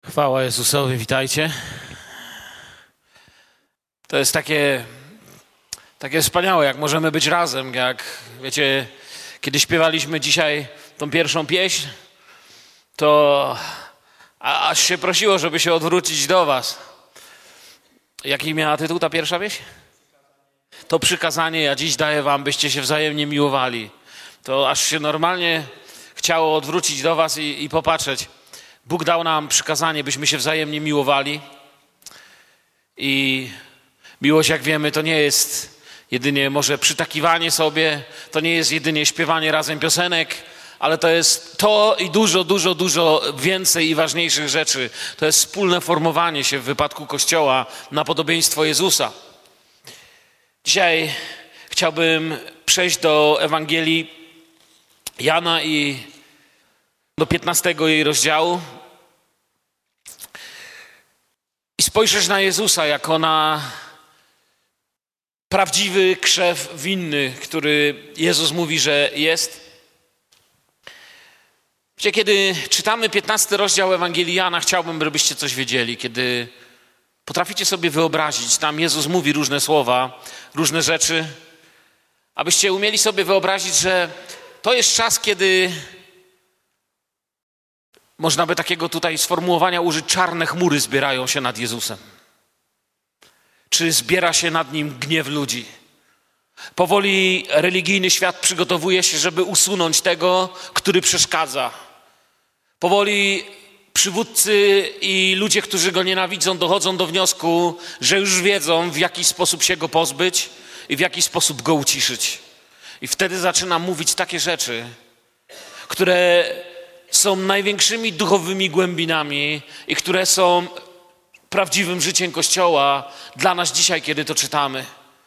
Chwała Jezusowi, witajcie. To jest takie wspaniałe, jak możemy być razem, jak wiecie, kiedy śpiewaliśmy dzisiaj tą pierwszą pieśń, to aż się prosiło, żeby się odwrócić do was. Jaki miała tytuł ta pierwsza pieśń? To przykazanie ja dziś daję wam, byście się wzajemnie miłowali. To aż się normalnie chciało odwrócić do was i popatrzeć. Bóg dał nam przykazanie, byśmy się wzajemnie miłowali. I miłość, jak wiemy, to nie jest jedynie może przytakiwanie sobie, to nie jest jedynie śpiewanie razem piosenek, ale to jest to i dużo więcej i ważniejszych rzeczy. To jest wspólne formowanie się w wypadku Kościoła na podobieństwo Jezusa. Dzisiaj chciałbym przejść do Ewangelii Jana i do 15 jej rozdziału i spojrzeć na Jezusa jako na prawdziwy krzew winny, który Jezus mówi, że jest. Wiecie, kiedy czytamy 15 rozdział Ewangelii Jana, chciałbym, żebyście coś wiedzieli. Kiedy potraficie sobie wyobrazić, tam Jezus mówi różne słowa, różne rzeczy, abyście umieli sobie wyobrazić, że to jest czas, kiedy można by takiego tutaj sformułowania użyć, czarne chmury zbierają się nad Jezusem. Czy zbiera się nad Nim gniew ludzi? Powoli religijny świat przygotowuje się, żeby usunąć tego, który przeszkadza. Powoli przywódcy i ludzie, którzy Go nienawidzą, dochodzą do wniosku, że już wiedzą, w jaki sposób się Go pozbyć i w jaki sposób Go uciszyć. I wtedy zaczyna mówić takie rzeczy, które są największymi duchowymi głębinami i które są prawdziwym życiem Kościoła dla nas dzisiaj, kiedy to czytamy.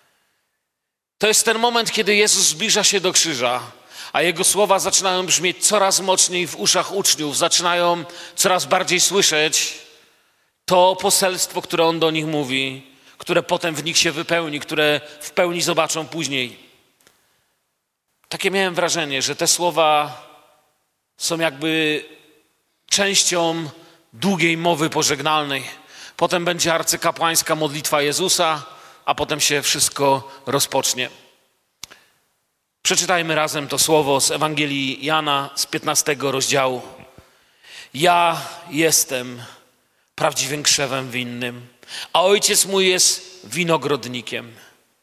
To jest ten moment, kiedy Jezus zbliża się do krzyża, a Jego słowa zaczynają brzmieć coraz mocniej w uszach uczniów, zaczynają coraz bardziej słyszeć to poselstwo, które On do nich mówi, które potem w nich się wypełni, które w pełni zobaczą później. Takie miałem wrażenie, że te słowa są jakby częścią długiej mowy pożegnalnej. Potem będzie arcykapłańska modlitwa Jezusa, a potem się wszystko rozpocznie. Przeczytajmy razem to słowo z Ewangelii Jana z 15 rozdziału. Ja jestem prawdziwym krzewem winnym, a Ojciec mój jest winogrodnikiem.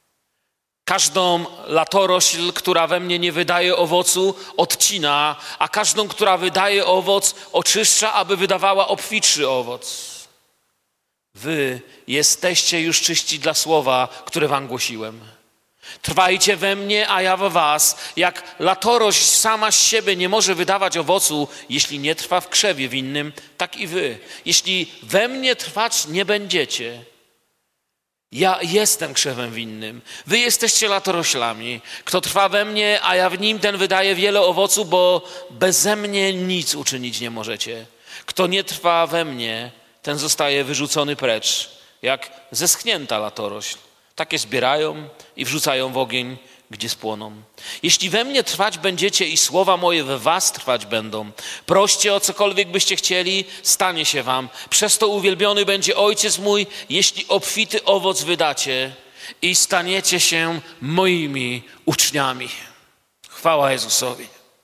Każdą latorośl, która we mnie nie wydaje owocu, odcina, a każdą, która wydaje owoc, oczyszcza, aby wydawała obfitszy owoc. Wy jesteście już czyści dla słowa, które wam głosiłem. Trwajcie we mnie, a ja we was. Jak latorośl sama z siebie nie może wydawać owocu, jeśli nie trwa w krzewie winnym, tak i wy. Jeśli we mnie trwać nie będziecie, ja jestem krzewem winnym. Wy jesteście latoroślami. Kto trwa we mnie, a ja w nim, ten wydaje wiele owocu, bo beze mnie nic uczynić nie możecie. Kto nie trwa we mnie, ten zostaje wyrzucony precz, jak zeschnięta latorośl. Takie zbierają i wrzucają w ogień, gdzie spłoną. Jeśli we mnie trwać będziecie i słowa moje we was trwać będą, proście o cokolwiek byście chcieli, stanie się wam. Przez to uwielbiony będzie Ojciec mój, jeśli obfity owoc wydacie i staniecie się moimi uczniami. Chwała Jezusowi.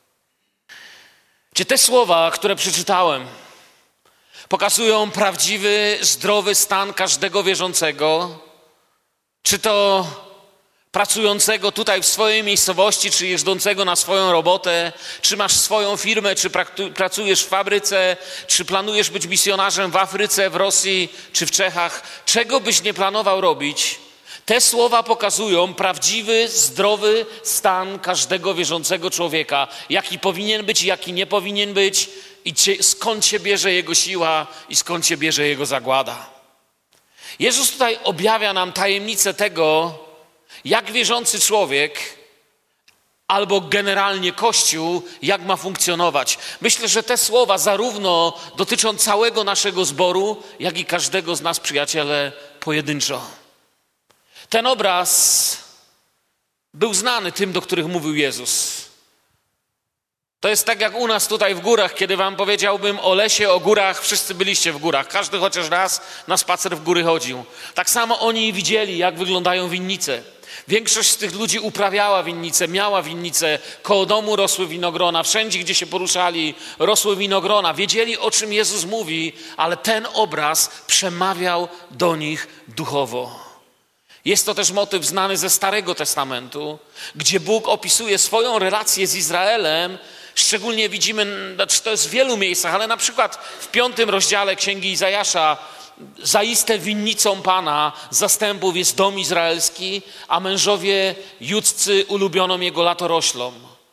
Czy te słowa, które przeczytałem, pokazują prawdziwy, zdrowy stan każdego wierzącego, czy to pracującego tutaj w swojej miejscowości, czy jeżdżącego na swoją robotę, czy masz swoją firmę, czy pracujesz w fabryce, czy planujesz być misjonarzem w Afryce, w Rosji, czy w Czechach, czego byś nie planował robić, te słowa pokazują prawdziwy, zdrowy stan każdego wierzącego człowieka, jaki powinien być i jaki nie powinien być, i skąd się bierze jego siła i skąd się bierze jego zagłada. Jezus tutaj objawia nam tajemnicę tego, jak wierzący człowiek albo generalnie Kościół, jak ma funkcjonować. Myślę, że te słowa zarówno dotyczą całego naszego zboru, jak i każdego z nas, przyjaciele, pojedynczo. Ten obraz był znany tym, do których mówił Jezus. To jest tak jak u nas tutaj w górach, kiedy wam powiedziałbym o lesie, o górach, wszyscy byliście w górach. Każdy chociaż raz na spacer w góry chodził. Tak samo oni widzieli, jak wyglądają winnice. Większość z tych ludzi uprawiała winnice, miała winnice, koło domu rosły winogrona, wszędzie, gdzie się poruszali, rosły winogrona. Wiedzieli, o czym Jezus mówi, ale ten obraz przemawiał do nich duchowo. Jest to też motyw znany ze Starego Testamentu, gdzie Bóg opisuje swoją relację z Izraelem. Szczególnie widzimy, znaczy to jest w wielu miejscach, ale na przykład w 5 rozdziale Księgi Izajasza: zaiste winnicą Pana zastępów jest dom izraelski, a mężowie judzcy ulubioną jego latoroślą.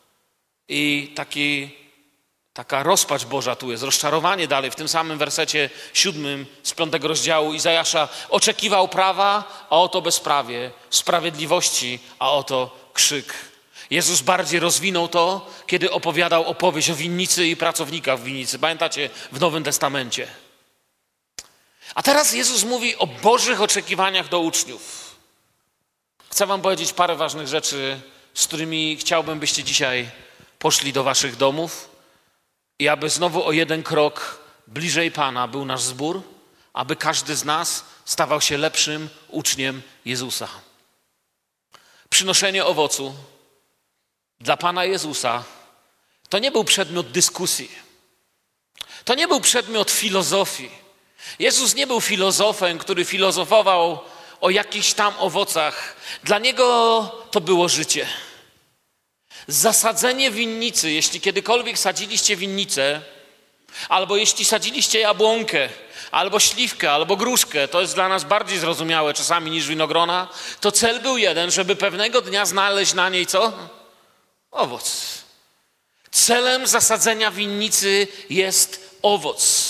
I taka rozpacz Boża tu jest, rozczarowanie dalej w tym samym wersecie 7 z 5 rozdziału Izajasza. Oczekiwał prawa, a oto bezprawie, sprawiedliwości, a oto krzyk. Jezus bardziej rozwinął to, kiedy opowiadał opowieść o winnicy i pracownikach w winnicy. Pamiętacie, w Nowym Testamencie. A teraz Jezus mówi o Bożych oczekiwaniach do uczniów. Chcę wam powiedzieć parę ważnych rzeczy, z którymi chciałbym, byście dzisiaj poszli do waszych domów i aby znowu o jeden krok bliżej Pana był nasz zbór, aby każdy z nas stawał się lepszym uczniem Jezusa. Przynoszenie owocu dla Pana Jezusa to nie był przedmiot dyskusji. To nie był przedmiot filozofii. Jezus nie był filozofem, który filozofował o jakichś tam owocach. Dla Niego to było życie. Zasadzenie winnicy, jeśli kiedykolwiek sadziliście winnicę, albo jeśli sadziliście jabłonkę, albo śliwkę, albo gruszkę, to jest dla nas bardziej zrozumiałe czasami niż winogrona, to cel był jeden, żeby pewnego dnia znaleźć na niej co? Owoc. Celem zasadzenia winnicy jest owoc.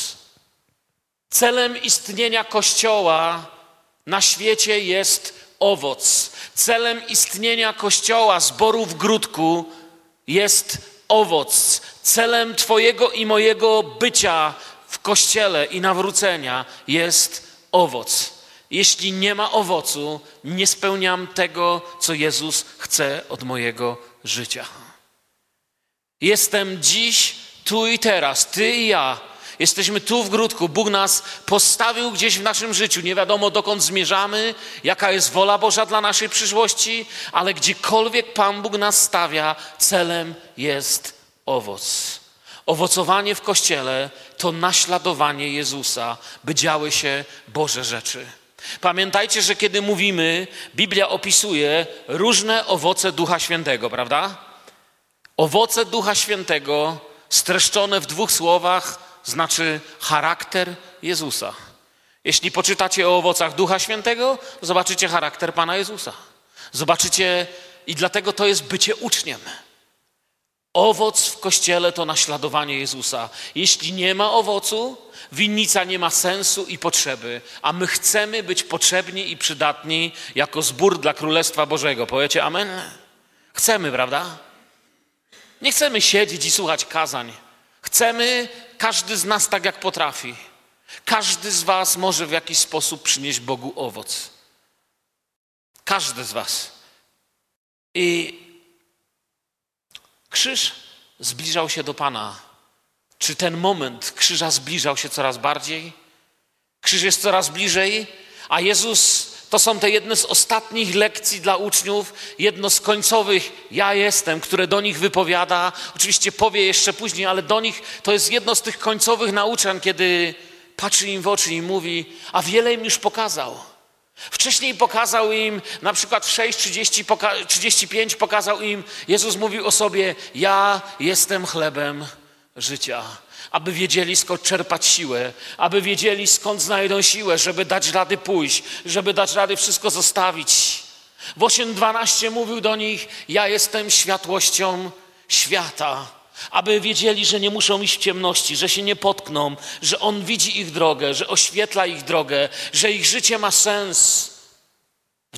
Celem istnienia Kościoła na świecie jest owoc. Celem istnienia Kościoła, zboru w Gródku jest owoc. Celem Twojego i mojego bycia w Kościele i nawrócenia jest owoc. Jeśli nie ma owocu, nie spełniam tego, co Jezus chce od mojego życia. Jestem dziś, tu i teraz, ty i ja. Jesteśmy tu w Gródku. Bóg nas postawił gdzieś w naszym życiu. Nie wiadomo, dokąd zmierzamy, jaka jest wola Boża dla naszej przyszłości, ale gdziekolwiek Pan Bóg nas stawia, celem jest owoc. Owocowanie w Kościele to naśladowanie Jezusa, by działy się Boże rzeczy. Pamiętajcie, że kiedy mówimy, Biblia opisuje różne owoce Ducha Świętego, prawda? Owoce Ducha Świętego streszczone w 2 słowach znaczy charakter Jezusa. Jeśli poczytacie o owocach Ducha Świętego, zobaczycie charakter Pana Jezusa. Zobaczycie, i dlatego to jest bycie uczniem. Owoc w Kościele to naśladowanie Jezusa. Jeśli nie ma owocu, winnica nie ma sensu i potrzeby, a my chcemy być potrzebni i przydatni jako zbór dla Królestwa Bożego. Powiecie amen? Chcemy, prawda? Nie chcemy siedzieć i słuchać kazań. Chcemy, każdy z nas tak jak potrafi. Każdy z was może w jakiś sposób przynieść Bogu owoc. Każdy z was. I krzyż zbliżał się do Pana. Czy ten moment krzyża zbliżał się coraz bardziej? Krzyż jest coraz bliżej, a Jezus, to są te jedne z ostatnich lekcji dla uczniów, jedno z końcowych ja jestem, które do nich wypowiada. Oczywiście powie jeszcze później, ale do nich to jest jedno z tych końcowych nauczań, kiedy patrzy im w oczy i mówi, a wiele im już pokazał. Wcześniej pokazał im, na przykład w 6:35 pokazał im, Jezus mówił o sobie, ja jestem chlebem życia. Aby wiedzieli, skąd czerpać siłę, aby wiedzieli, skąd znajdą siłę, żeby dać rady pójść, żeby dać rady wszystko zostawić. W 8:12 mówił do nich, ja jestem światłością świata. Aby wiedzieli, że nie muszą iść w ciemności, że się nie potkną, że On widzi ich drogę, że oświetla ich drogę, że ich życie ma sens. W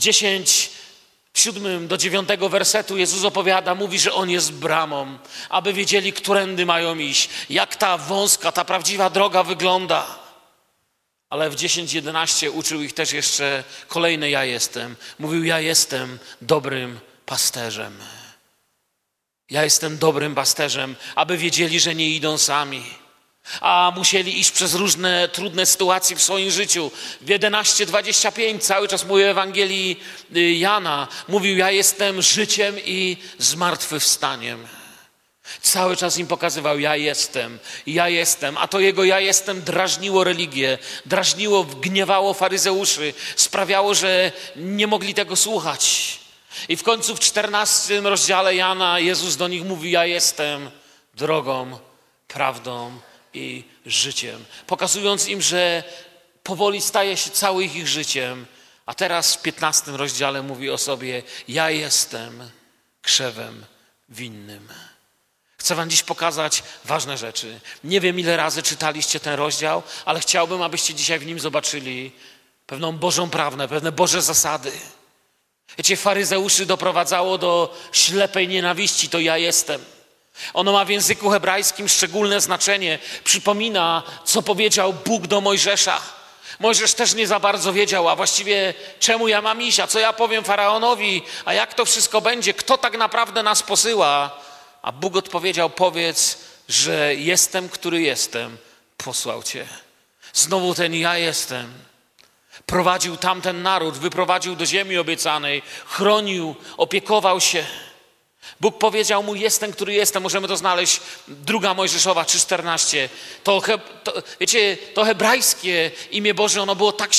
7 do 9 wersetu Jezus opowiada, mówi, że On jest bramą, aby wiedzieli, którędy mają iść, jak ta wąska, ta prawdziwa droga wygląda. Ale w 10:11 uczył ich też jeszcze kolejne ja jestem. Mówił, ja jestem dobrym pasterzem. Ja jestem dobrym pasterzem, aby wiedzieli, że nie idą sami. A musieli iść przez różne trudne sytuacje w swoim życiu. W 11:25 cały czas mówi Ewangelii Jana. Mówił, ja jestem życiem i zmartwychwstaniem. Cały czas im pokazywał, ja jestem. A to jego ja jestem drażniło religię, gniewało faryzeuszy, sprawiało, że nie mogli tego słuchać. I w końcu w 14 rozdziale Jana Jezus do nich mówi, ja jestem drogą, prawdą i życiem. Pokazując im, że powoli staje się całym ich życiem. A teraz w 15 rozdziale mówi o sobie, ja jestem krzewem winnym. Chcę wam dziś pokazać ważne rzeczy. Nie wiem, ile razy czytaliście ten rozdział, ale chciałbym, abyście dzisiaj w nim zobaczyli pewną Bożą prawdę, pewne Boże zasady. Wiecie, faryzeuszy doprowadzało do ślepej nienawiści, to ja jestem. Ono ma w języku hebrajskim szczególne znaczenie. Przypomina, co powiedział Bóg do Mojżesza. Mojżesz też nie za bardzo wiedział, a właściwie czemu ja mam iść, a co ja powiem Faraonowi, a jak to wszystko będzie, kto tak naprawdę nas posyła. A Bóg odpowiedział, powiedz, że jestem, który jestem, posłał cię. Znowu ten ja jestem. Prowadził tamten naród, wyprowadził do ziemi obiecanej, chronił, opiekował się. Bóg powiedział mu, jestem, który jestem. Możemy to znaleźć, 2 Mojżeszowa 3:14. Wiecie, to hebrajskie imię Boże, ono było tak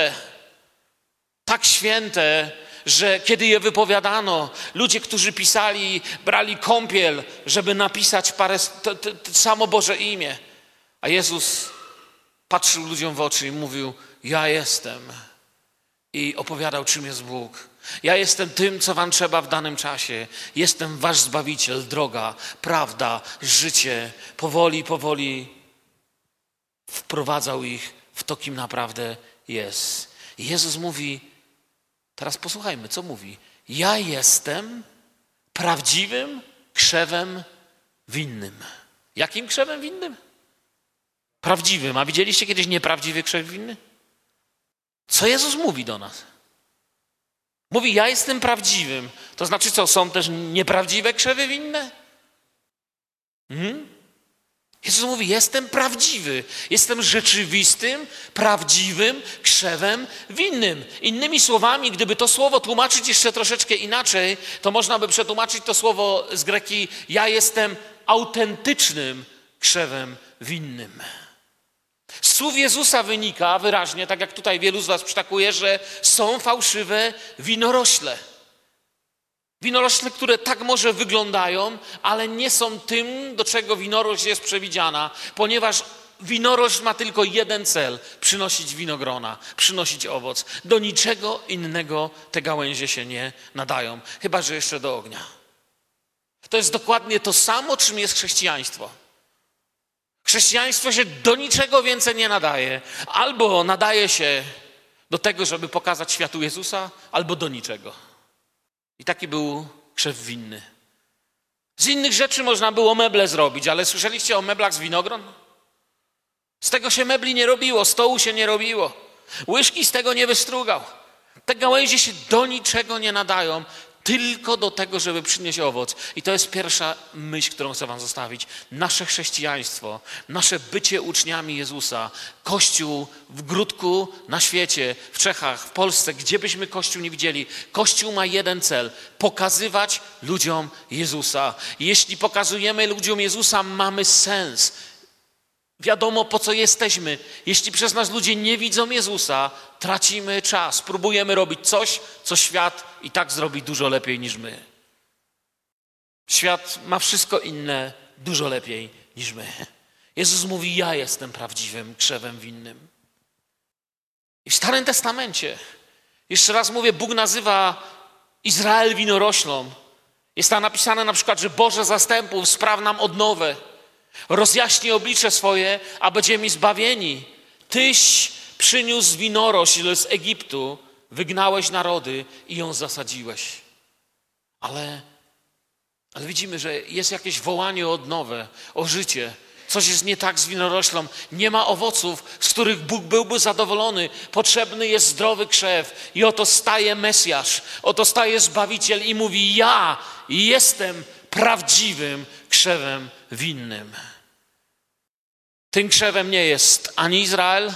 święte, że kiedy je wypowiadano, ludzie, którzy pisali, brali kąpiel, żeby napisać samo Boże imię. A Jezus patrzył ludziom w oczy i mówił, ja jestem. I opowiadał, czym jest Bóg. Ja jestem tym, co wam trzeba w danym czasie. Jestem wasz Zbawiciel, droga, prawda, życie. Powoli wprowadzał ich w to, kim naprawdę jest. I Jezus mówi, teraz posłuchajmy, co mówi. Ja jestem prawdziwym krzewem winnym. Jakim krzewem winnym? Prawdziwym. A widzieliście kiedyś nieprawdziwy krzew winny? Co Jezus mówi do nas? Mówi, ja jestem prawdziwym. To znaczy co, są też nieprawdziwe krzewy winne? Jezus mówi, jestem prawdziwy. Jestem rzeczywistym, prawdziwym krzewem winnym. Innymi słowami, gdyby to słowo tłumaczyć jeszcze troszeczkę inaczej, to można by przetłumaczyć to słowo z greki, ja jestem autentycznym krzewem winnym. Z słów Jezusa wynika wyraźnie, tak jak tutaj wielu z was przytakuje, że są fałszywe winorośle. Winorośle, które tak może wyglądają, ale nie są tym, do czego winorośl jest przewidziana, ponieważ winorośl ma tylko jeden cel – przynosić winogrona, przynosić owoc. Do niczego innego te gałęzie się nie nadają, chyba że jeszcze do ognia. To jest dokładnie to samo, czym jest chrześcijaństwo. Chrześcijaństwo się do niczego więcej nie nadaje. Albo nadaje się do tego, żeby pokazać światu Jezusa, albo do niczego. I taki był krzew winny. Z innych rzeczy można było meble zrobić, ale słyszeliście o meblach z winogron? Z tego się mebli nie robiło, stołu się nie robiło. Łyżki z tego nie wystrugał. Te gałęzie się do niczego nie nadają, tylko do tego, żeby przynieść owoc. I to jest pierwsza myśl, którą chcę wam zostawić. Nasze chrześcijaństwo, nasze bycie uczniami Jezusa, Kościół w Gródku, na świecie, w Czechach, w Polsce, gdzie byśmy Kościół nie widzieli. Kościół ma jeden cel – pokazywać ludziom Jezusa. Jeśli pokazujemy ludziom Jezusa, mamy sens. Wiadomo, po co jesteśmy. Jeśli przez nas ludzie nie widzą Jezusa, tracimy czas. Próbujemy robić coś, co świat i tak zrobi dużo lepiej niż my. Świat ma wszystko inne dużo lepiej niż my. Jezus mówi, ja jestem prawdziwym krzewem winnym. I w Starym Testamencie, jeszcze raz mówię, Bóg nazywa Izrael winoroślą. Jest tam napisane na przykład, że Boże zastępów, spraw nam odnowę. Rozjaśnij oblicze swoje, a będziemy zbawieni. Tyś przyniósł winorośl z Egiptu, wygnałeś narody i ją zasadziłeś. Ale widzimy, że jest jakieś wołanie o odnowę, o życie. Coś jest nie tak z winoroślą. Nie ma owoców, z których Bóg byłby zadowolony. Potrzebny jest zdrowy krzew. I oto staje Mesjasz, oto staje Zbawiciel i mówi, ja jestem prawdziwym krzewem winnym. Tym krzewem nie jest ani Izrael,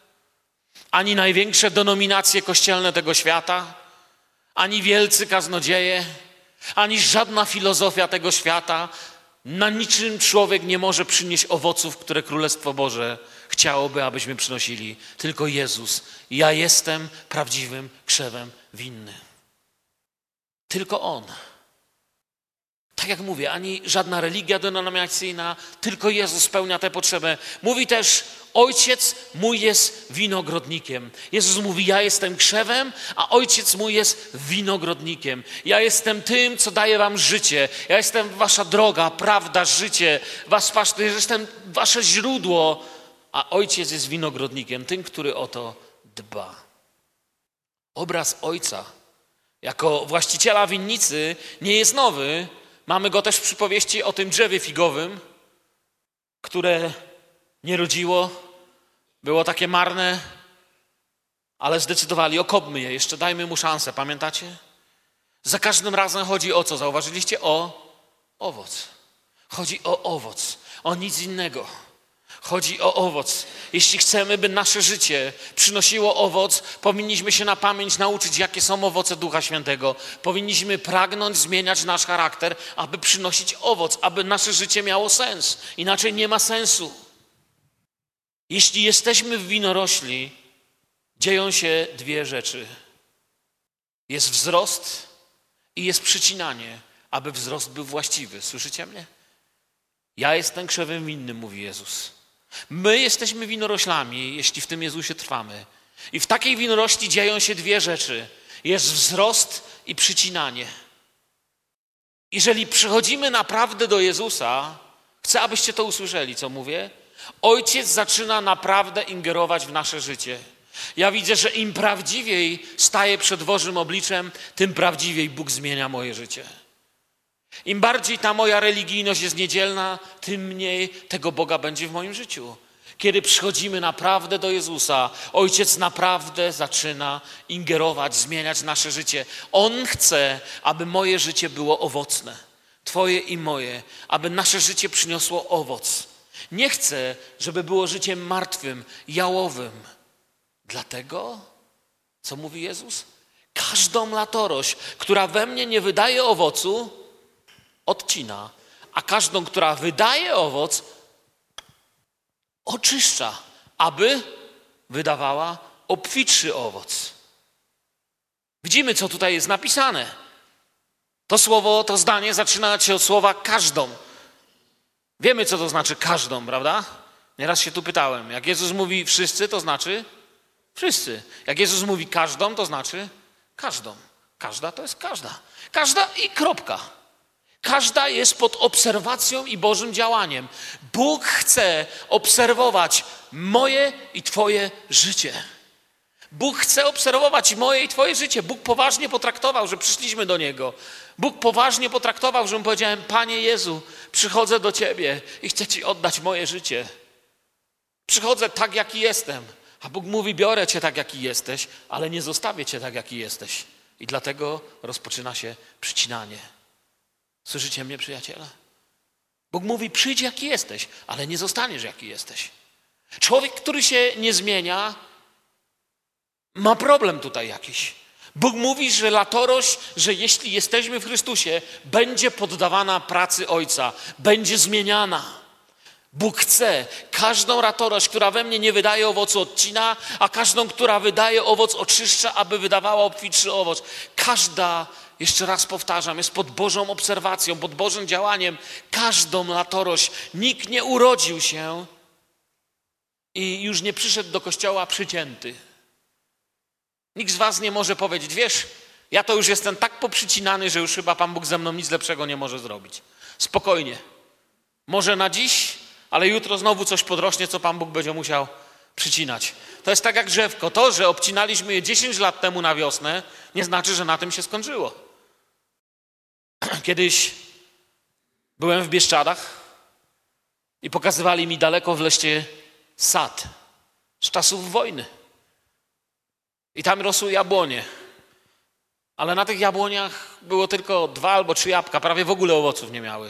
ani największe denominacje kościelne tego świata, ani wielcy kaznodzieje, ani żadna filozofia tego świata. Na niczym człowiek nie może przynieść owoców, które Królestwo Boże chciałoby, abyśmy przynosili. Tylko Jezus. Ja jestem prawdziwym krzewem winnym. Tylko On. Tak jak mówię, ani żadna religia denominacyjna, tylko Jezus spełnia tę potrzebę. Mówi też, Ojciec mój jest winogrodnikiem. Jezus mówi, ja jestem krzewem, a Ojciec mój jest winogrodnikiem. Ja jestem tym, co daje wam życie. Ja jestem wasza droga, prawda, życie. Jestem wasze źródło, a Ojciec jest winogrodnikiem, tym, który o to dba. Obraz Ojca jako właściciela winnicy nie jest nowy. Mamy go też w przypowieści o tym drzewie figowym, które nie rodziło, było takie marne, ale zdecydowali, okopmy je, jeszcze dajmy mu szansę, pamiętacie? Za każdym razem chodzi o co? Zauważyliście? O owoc. Chodzi o owoc, o nic innego. Chodzi o owoc. Jeśli chcemy, by nasze życie przynosiło owoc, powinniśmy się na pamięć nauczyć, jakie są owoce Ducha Świętego. Powinniśmy pragnąć zmieniać nasz charakter, aby przynosić owoc, aby nasze życie miało sens. Inaczej nie ma sensu. Jeśli jesteśmy w winorośli, dzieją się dwie rzeczy. Jest wzrost i jest przycinanie, aby wzrost był właściwy. Słyszycie mnie? Ja jestem krzewem winnym, mówi Jezus. My jesteśmy winoroślami, jeśli w tym Jezusie trwamy. I w takiej winorośli dzieją się dwie rzeczy. Jest wzrost i przycinanie. Jeżeli przychodzimy naprawdę do Jezusa, chcę, abyście to usłyszeli, co mówię. Ojciec zaczyna naprawdę ingerować w nasze życie. Ja widzę, że im prawdziwiej staję przed Bożym obliczem, tym prawdziwiej Bóg zmienia moje życie. Im bardziej ta moja religijność jest niedzielna, tym mniej tego Boga będzie w moim życiu. Kiedy przychodzimy naprawdę do Jezusa, Ojciec naprawdę zaczyna ingerować, zmieniać nasze życie. On chce, aby moje życie było owocne. Twoje i moje. Aby nasze życie przyniosło owoc. Nie chce, żeby było życiem martwym, jałowym. Dlatego, co mówi Jezus? Każdą latorość, która we mnie nie wydaje owocu, odcina, a każdą, która wydaje owoc, oczyszcza, aby wydawała obfitszy owoc. Widzimy, co tutaj jest napisane. To słowo, to zdanie zaczyna się od słowa każdą. Wiemy, co to znaczy każdą, prawda? Nieraz się tu pytałem. Jak Jezus mówi wszyscy, to znaczy wszyscy. Jak Jezus mówi każdą, to znaczy każdą. Każda to jest każda. Każda i kropka. Każda jest pod obserwacją i Bożym działaniem. Bóg chce obserwować moje i Twoje życie. Bóg chce obserwować moje i Twoje życie. Bóg poważnie potraktował, że przyszliśmy do Niego. Bóg poważnie potraktował, że mu powiedziałem, Panie Jezu, przychodzę do Ciebie i chcę Ci oddać moje życie. Przychodzę tak, jaki jestem. A Bóg mówi, biorę Cię tak, jaki jesteś, ale nie zostawię Cię tak, jaki jesteś. I dlatego rozpoczyna się przycinanie. Słyszycie mnie, przyjaciele? Bóg mówi, przyjdź jaki jesteś, ale nie zostaniesz jaki jesteś. Człowiek, który się nie zmienia, ma problem tutaj jakiś. Bóg mówi, że latorość, że jeśli jesteśmy w Chrystusie, będzie poddawana pracy Ojca, będzie zmieniana. Bóg chce każdą latorość, która we mnie nie wydaje owocu, odcina, a każdą, która wydaje owoc, oczyszcza, aby wydawała obfitszy owoc. Każda, jeszcze raz powtarzam, jest pod Bożą obserwacją, pod Bożym działaniem. Każdą latorość. Nikt nie urodził się i już nie przyszedł do kościoła przycięty. Nikt z was nie może powiedzieć, wiesz, ja to już jestem tak poprzycinany, że już chyba Pan Bóg ze mną nic lepszego nie może zrobić. Spokojnie. Może na dziś, ale jutro znowu coś podrośnie, co Pan Bóg będzie musiał przycinać. To jest tak jak drzewko. To, że obcinaliśmy je 10 lat temu na wiosnę, nie znaczy, że na tym się skończyło. Kiedyś byłem w Bieszczadach i pokazywali mi daleko w lesie sad z czasów wojny. I tam rosły jabłonie. Ale na tych jabłoniach było tylko 2 albo 3 jabłka, prawie w ogóle owoców nie miały.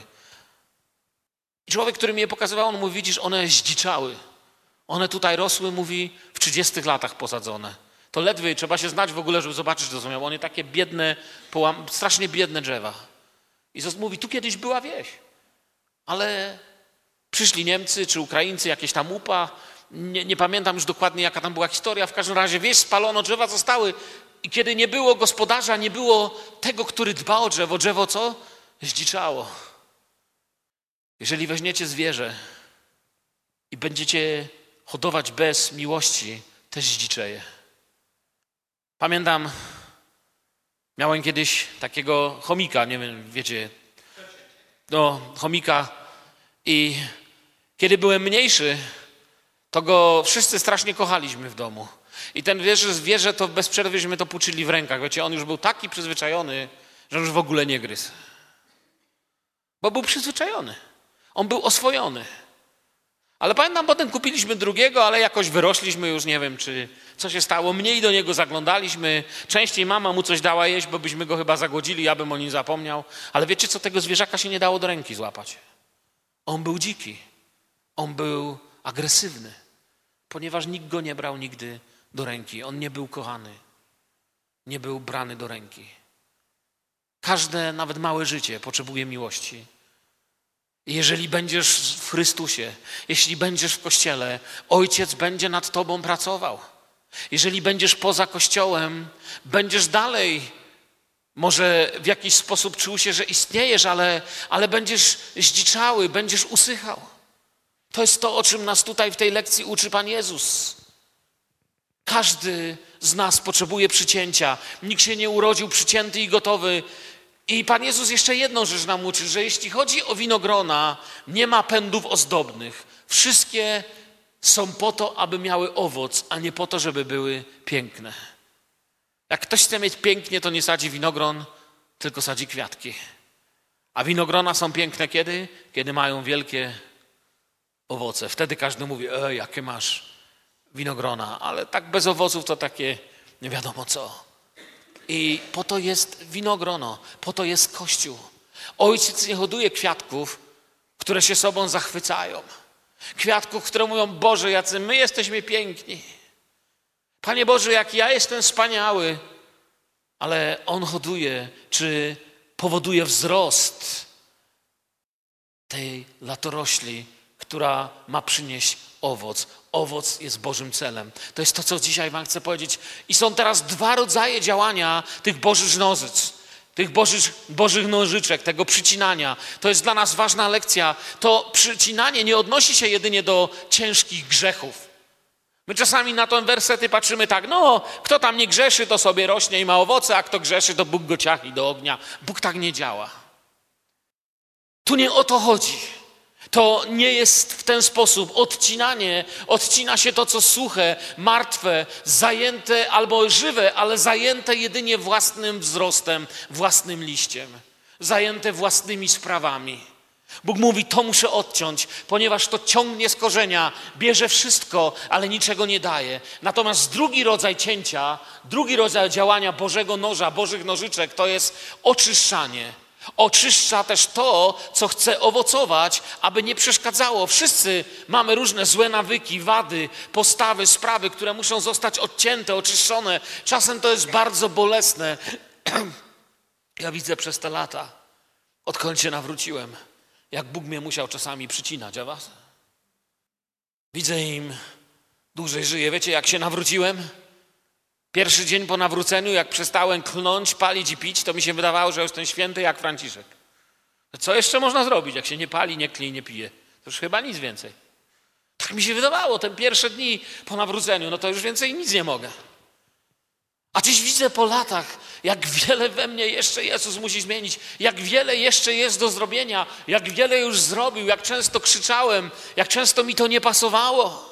I człowiek, który mi je pokazywał, on mówi, widzisz, one zdziczały. One tutaj rosły, mówi, w 30 latach posadzone. To ledwie, trzeba się znać w ogóle, żeby zobaczyć, co to miało. One takie biedne, strasznie biedne drzewa. I Jezus mówi, tu kiedyś była wieś, ale przyszli Niemcy czy Ukraińcy, jakieś tam upa, nie pamiętam już dokładnie, jaka tam była historia, w każdym razie wieś spalono, drzewa zostały i kiedy nie było gospodarza, nie było tego, który dba o drzewo, drzewo co? Zdziczało. Jeżeli weźmiecie zwierzę i będziecie hodować bez miłości, też zdziczeje. Pamiętam, miałem kiedyś takiego chomika, nie wiem, wiecie, chomika i kiedy byłem mniejszy, to go wszyscy strasznie kochaliśmy w domu. I ten zwierzę to bez przerwy to puczyli w rękach. Wiecie, on już był taki przyzwyczajony, że już w ogóle nie gryzł. Bo był przyzwyczajony. On był oswojony. Ale pamiętam, potem kupiliśmy drugiego, ale jakoś wyrośliśmy już, nie wiem, czy co się stało. Mniej do niego zaglądaliśmy. Częściej mama mu coś dała jeść, bo byśmy go chyba zagłodzili, ja bym o nim zapomniał. Ale wiecie co, tego zwierzaka się nie dało do ręki złapać. On był dziki. On był agresywny. Ponieważ nikt go nie brał nigdy do ręki. On nie był kochany. Nie był brany do ręki. Każde, nawet małe życie potrzebuje miłości. Jeżeli będziesz w Chrystusie, jeśli będziesz w Kościele, Ojciec będzie nad tobą pracował. Jeżeli będziesz poza Kościołem, będziesz dalej, może w jakiś sposób czuł się, że istniejesz, ale będziesz zdziczały, będziesz usychał. To jest to, o czym nas tutaj w tej lekcji uczy Pan Jezus. Każdy z nas potrzebuje przycięcia. Nikt się nie urodził przycięty i gotowy. I Pan Jezus jeszcze jedną rzecz nam uczy, że jeśli chodzi o winogrona, nie ma pędów ozdobnych. Wszystkie są po to, aby miały owoc, a nie po to, żeby były piękne. Jak ktoś chce mieć pięknie, to nie sadzi winogron, tylko sadzi kwiatki. A winogrona są piękne kiedy? Kiedy mają wielkie owoce. Wtedy każdy mówi, jakie masz winogrona, ale tak bez owoców to takie nie wiadomo co. I po to jest winogrono, po to jest Kościół. Ojciec nie hoduje kwiatków, które się sobą zachwycają. Kwiatków, które mówią, Boże, jacy my jesteśmy piękni. Panie Boże, jak ja jestem wspaniały. Ale On hoduje, czy powoduje wzrost tej latorośli, która ma przynieść owoc. Owoc jest Bożym celem. To jest to, co dzisiaj wam chcę powiedzieć. I są teraz 2 rodzaje działania tych Bożych nożyc, tych Bożych nożyczek, tego przycinania. To jest dla nas ważna lekcja. To przycinanie nie odnosi się jedynie do ciężkich grzechów. My czasami na te wersety patrzymy tak, kto tam nie grzeszy, to sobie rośnie i ma owoce, a kto grzeszy, to Bóg go ciachnie do ognia. Bóg tak nie działa. Tu nie o to chodzi. To nie jest w ten sposób. Odcina się to, co suche, martwe, zajęte albo żywe, ale zajęte jedynie własnym wzrostem, własnym liściem, zajęte własnymi sprawami. Bóg mówi, to muszę odciąć, ponieważ to ciągnie z korzenia, bierze wszystko, ale niczego nie daje. Natomiast drugi rodzaj cięcia, drugi rodzaj działania Bożego noża, Bożych nożyczek, to jest oczyszczanie. Oczyszcza też to, co chce owocować, aby nie przeszkadzało. Wszyscy mamy różne złe nawyki, wady, postawy, sprawy, które muszą zostać odcięte, oczyszczone. Czasem to jest bardzo bolesne. Ja widzę przez te lata, odkąd się nawróciłem, jak Bóg mnie musiał czasami przycinać, a was? Widzę im dłużej żyję. Wiecie, jak się nawróciłem? Pierwszy dzień po nawróceniu, jak przestałem klnąć, palić i pić, to mi się wydawało, że jestem święty jak Franciszek. Co jeszcze można zrobić, jak się nie pali, nie klnie, nie pije? To już chyba nic więcej. Tak mi się wydawało, te pierwsze dni po nawróceniu, to już więcej nic nie mogę. A dziś widzę po latach, jak wiele we mnie jeszcze Jezus musi zmienić, jak wiele jeszcze jest do zrobienia, jak wiele już zrobił, jak często krzyczałem, jak często mi to nie pasowało.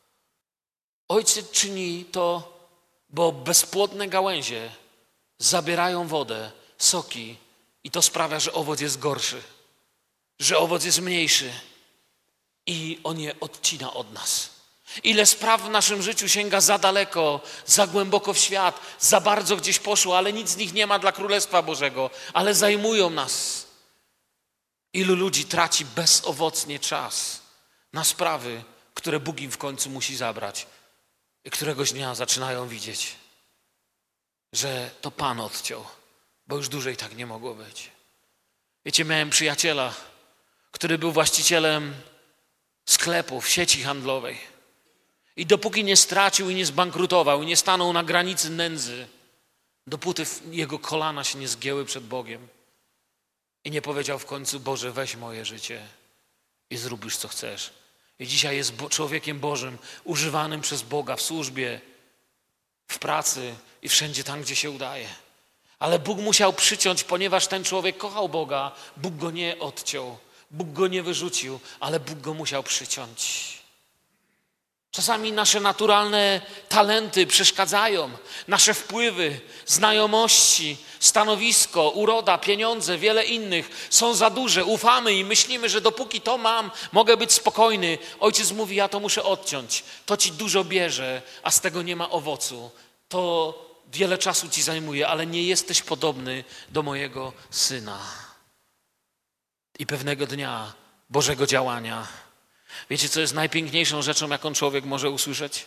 Ojciec czyni to, bo bezpłodne gałęzie zabierają wodę, soki i to sprawia, że owoc jest gorszy, że owoc jest mniejszy i On je odcina od nas. Ile spraw w naszym życiu sięga za daleko, za głęboko w świat, za bardzo gdzieś poszło, ale nic z nich nie ma dla Królestwa Bożego, ale zajmują nas. Ilu ludzi traci bezowocnie czas na sprawy, które Bóg im w końcu musi zabrać i któregoś dnia zaczynają widzieć, że to Pan odciął, bo już dłużej tak nie mogło być. Wiecie, miałem przyjaciela, który był właścicielem sklepu w sieci handlowej i dopóki nie stracił i nie zbankrutował i nie stanął na granicy nędzy, dopóty jego kolana się nie zgięły przed Bogiem i nie powiedział w końcu: Boże, weź moje życie i zrób już co chcesz. I dzisiaj jest człowiekiem Bożym, używanym przez Boga w służbie, w pracy i wszędzie tam, gdzie się udaje. Ale Bóg musiał przyciąć, ponieważ ten człowiek kochał Boga. Bóg go nie odciął, Bóg go nie wyrzucił, ale Bóg go musiał przyciąć. Czasami nasze naturalne talenty przeszkadzają, nasze wpływy, znajomości, stanowisko, uroda, pieniądze, wiele innych są za duże. Ufamy i myślimy, że dopóki to mam, mogę być spokojny. Ojciec mówi: ja to muszę odciąć. To ci dużo bierze, a z tego nie ma owocu. To wiele czasu ci zajmuje, ale nie jesteś podobny do mojego Syna. I pewnego dnia Bożego działania. Wiecie, co jest najpiękniejszą rzeczą, jaką człowiek może usłyszeć?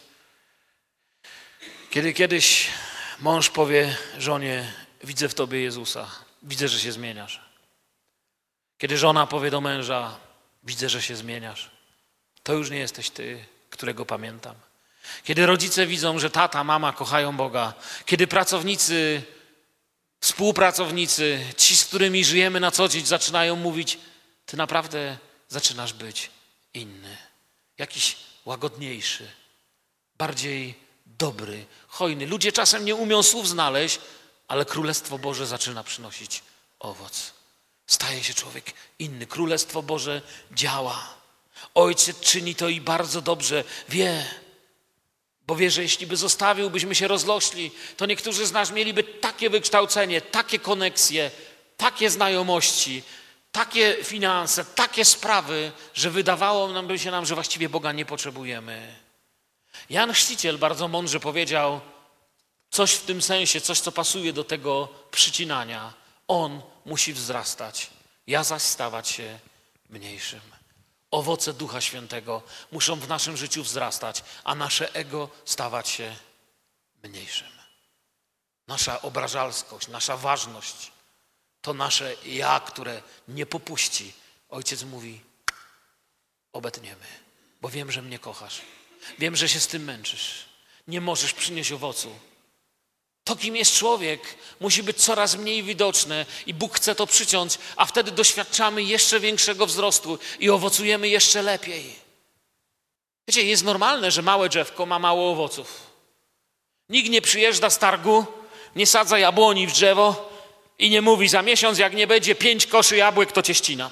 Kiedy kiedyś mąż powie żonie: widzę w tobie Jezusa, widzę, że się zmieniasz. Kiedy żona powie do męża: widzę, że się zmieniasz. To już nie jesteś ty, którego pamiętam. Kiedy rodzice widzą, że tata, mama kochają Boga. Kiedy pracownicy, współpracownicy, ci, z którymi żyjemy na co dzień, zaczynają mówić: ty naprawdę zaczynasz być inny, jakiś łagodniejszy, bardziej dobry, hojny. Ludzie czasem nie umią słów znaleźć, ale Królestwo Boże zaczyna przynosić owoc. Staje się człowiek inny. Królestwo Boże działa. Ojciec czyni to i bardzo dobrze wie, bo wie, że jeśli by zostawił, byśmy się rozlośli, to niektórzy z nas mieliby takie wykształcenie, takie koneksje, takie znajomości, takie finanse, takie sprawy, że wydawało by się nam, że właściwie Boga nie potrzebujemy. Jan Chrzciciel bardzo mądrze powiedział coś w tym sensie, coś, co pasuje do tego przycinania. On musi wzrastać, ja zaś stawać się mniejszym. Owoce Ducha Świętego muszą w naszym życiu wzrastać, a nasze ego stawać się mniejszym. Nasza obrażalskość, nasza ważność, to nasze ja, które nie popuści. Ojciec mówi: obetniemy, bo wiem, że mnie kochasz. Wiem, że się z tym męczysz. Nie możesz przynieść owocu. To, kim jest człowiek, musi być coraz mniej widoczne i Bóg chce to przyciąć, a wtedy doświadczamy jeszcze większego wzrostu i owocujemy jeszcze lepiej. Wiecie, jest normalne, że małe drzewko ma mało owoców. Nikt nie przyjeżdża z targu, nie sadza jabłoni w drzewo i nie mówi: za miesiąc, jak nie będzie 5 koszy jabłek, to cię ścinam.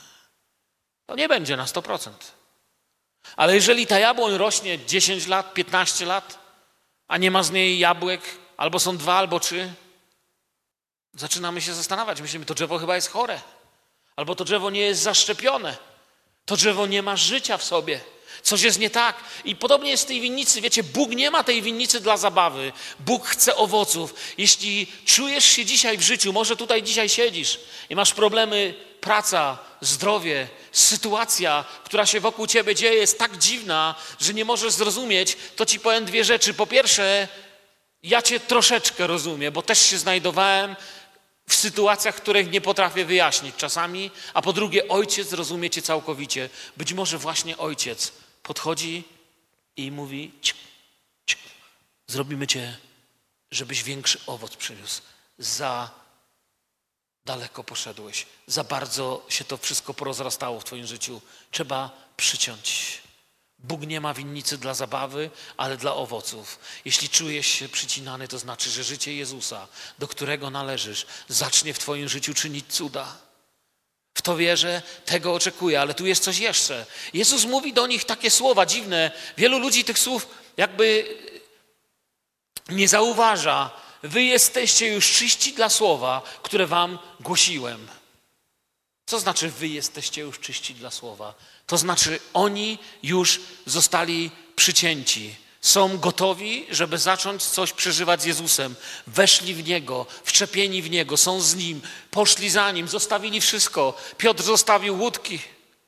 To nie będzie na 100%. Ale jeżeli ta jabłoń rośnie 10 lat, 15 lat, a nie ma z niej jabłek, albo są 2, albo 3, zaczynamy się zastanawiać. Myślimy: to drzewo chyba jest chore. Albo to drzewo nie jest zaszczepione. To drzewo nie ma życia w sobie. Coś jest nie tak. I podobnie jest w tej winnicy. Wiecie, Bóg nie ma tej winnicy dla zabawy. Bóg chce owoców. Jeśli czujesz się dzisiaj w życiu, może tutaj dzisiaj siedzisz i masz problemy, praca, zdrowie, sytuacja, która się wokół ciebie dzieje, jest tak dziwna, że nie możesz zrozumieć, to ci powiem 2 rzeczy. Po pierwsze, ja cię troszeczkę rozumiem, bo też się znajdowałem w sytuacjach, których nie potrafię wyjaśnić czasami, a po drugie, Ojciec rozumie cię całkowicie. Być może właśnie Ojciec podchodzi i mówi: zrobimy cię, żebyś większy owoc przyniósł. Za daleko poszedłeś, za bardzo się to wszystko porozrastało w twoim życiu. Trzeba przyciąć. Bóg nie ma winnicy dla zabawy, ale dla owoców. Jeśli czujesz się przycinany, to znaczy, że życie Jezusa, do którego należysz, zacznie w twoim życiu czynić cuda. W to wierzę, tego oczekuję, ale tu jest coś jeszcze. Jezus mówi do nich takie słowa dziwne. Wielu ludzi tych słów jakby nie zauważa. Wy jesteście już czyści dla słowa, które wam głosiłem. Co znaczy wy jesteście już czyści dla słowa? To znaczy oni już zostali przycięci. Są gotowi, żeby zacząć coś przeżywać z Jezusem. Weszli w Niego, wszczepieni w Niego, są z Nim, poszli za Nim, zostawili wszystko. Piotr zostawił łódki.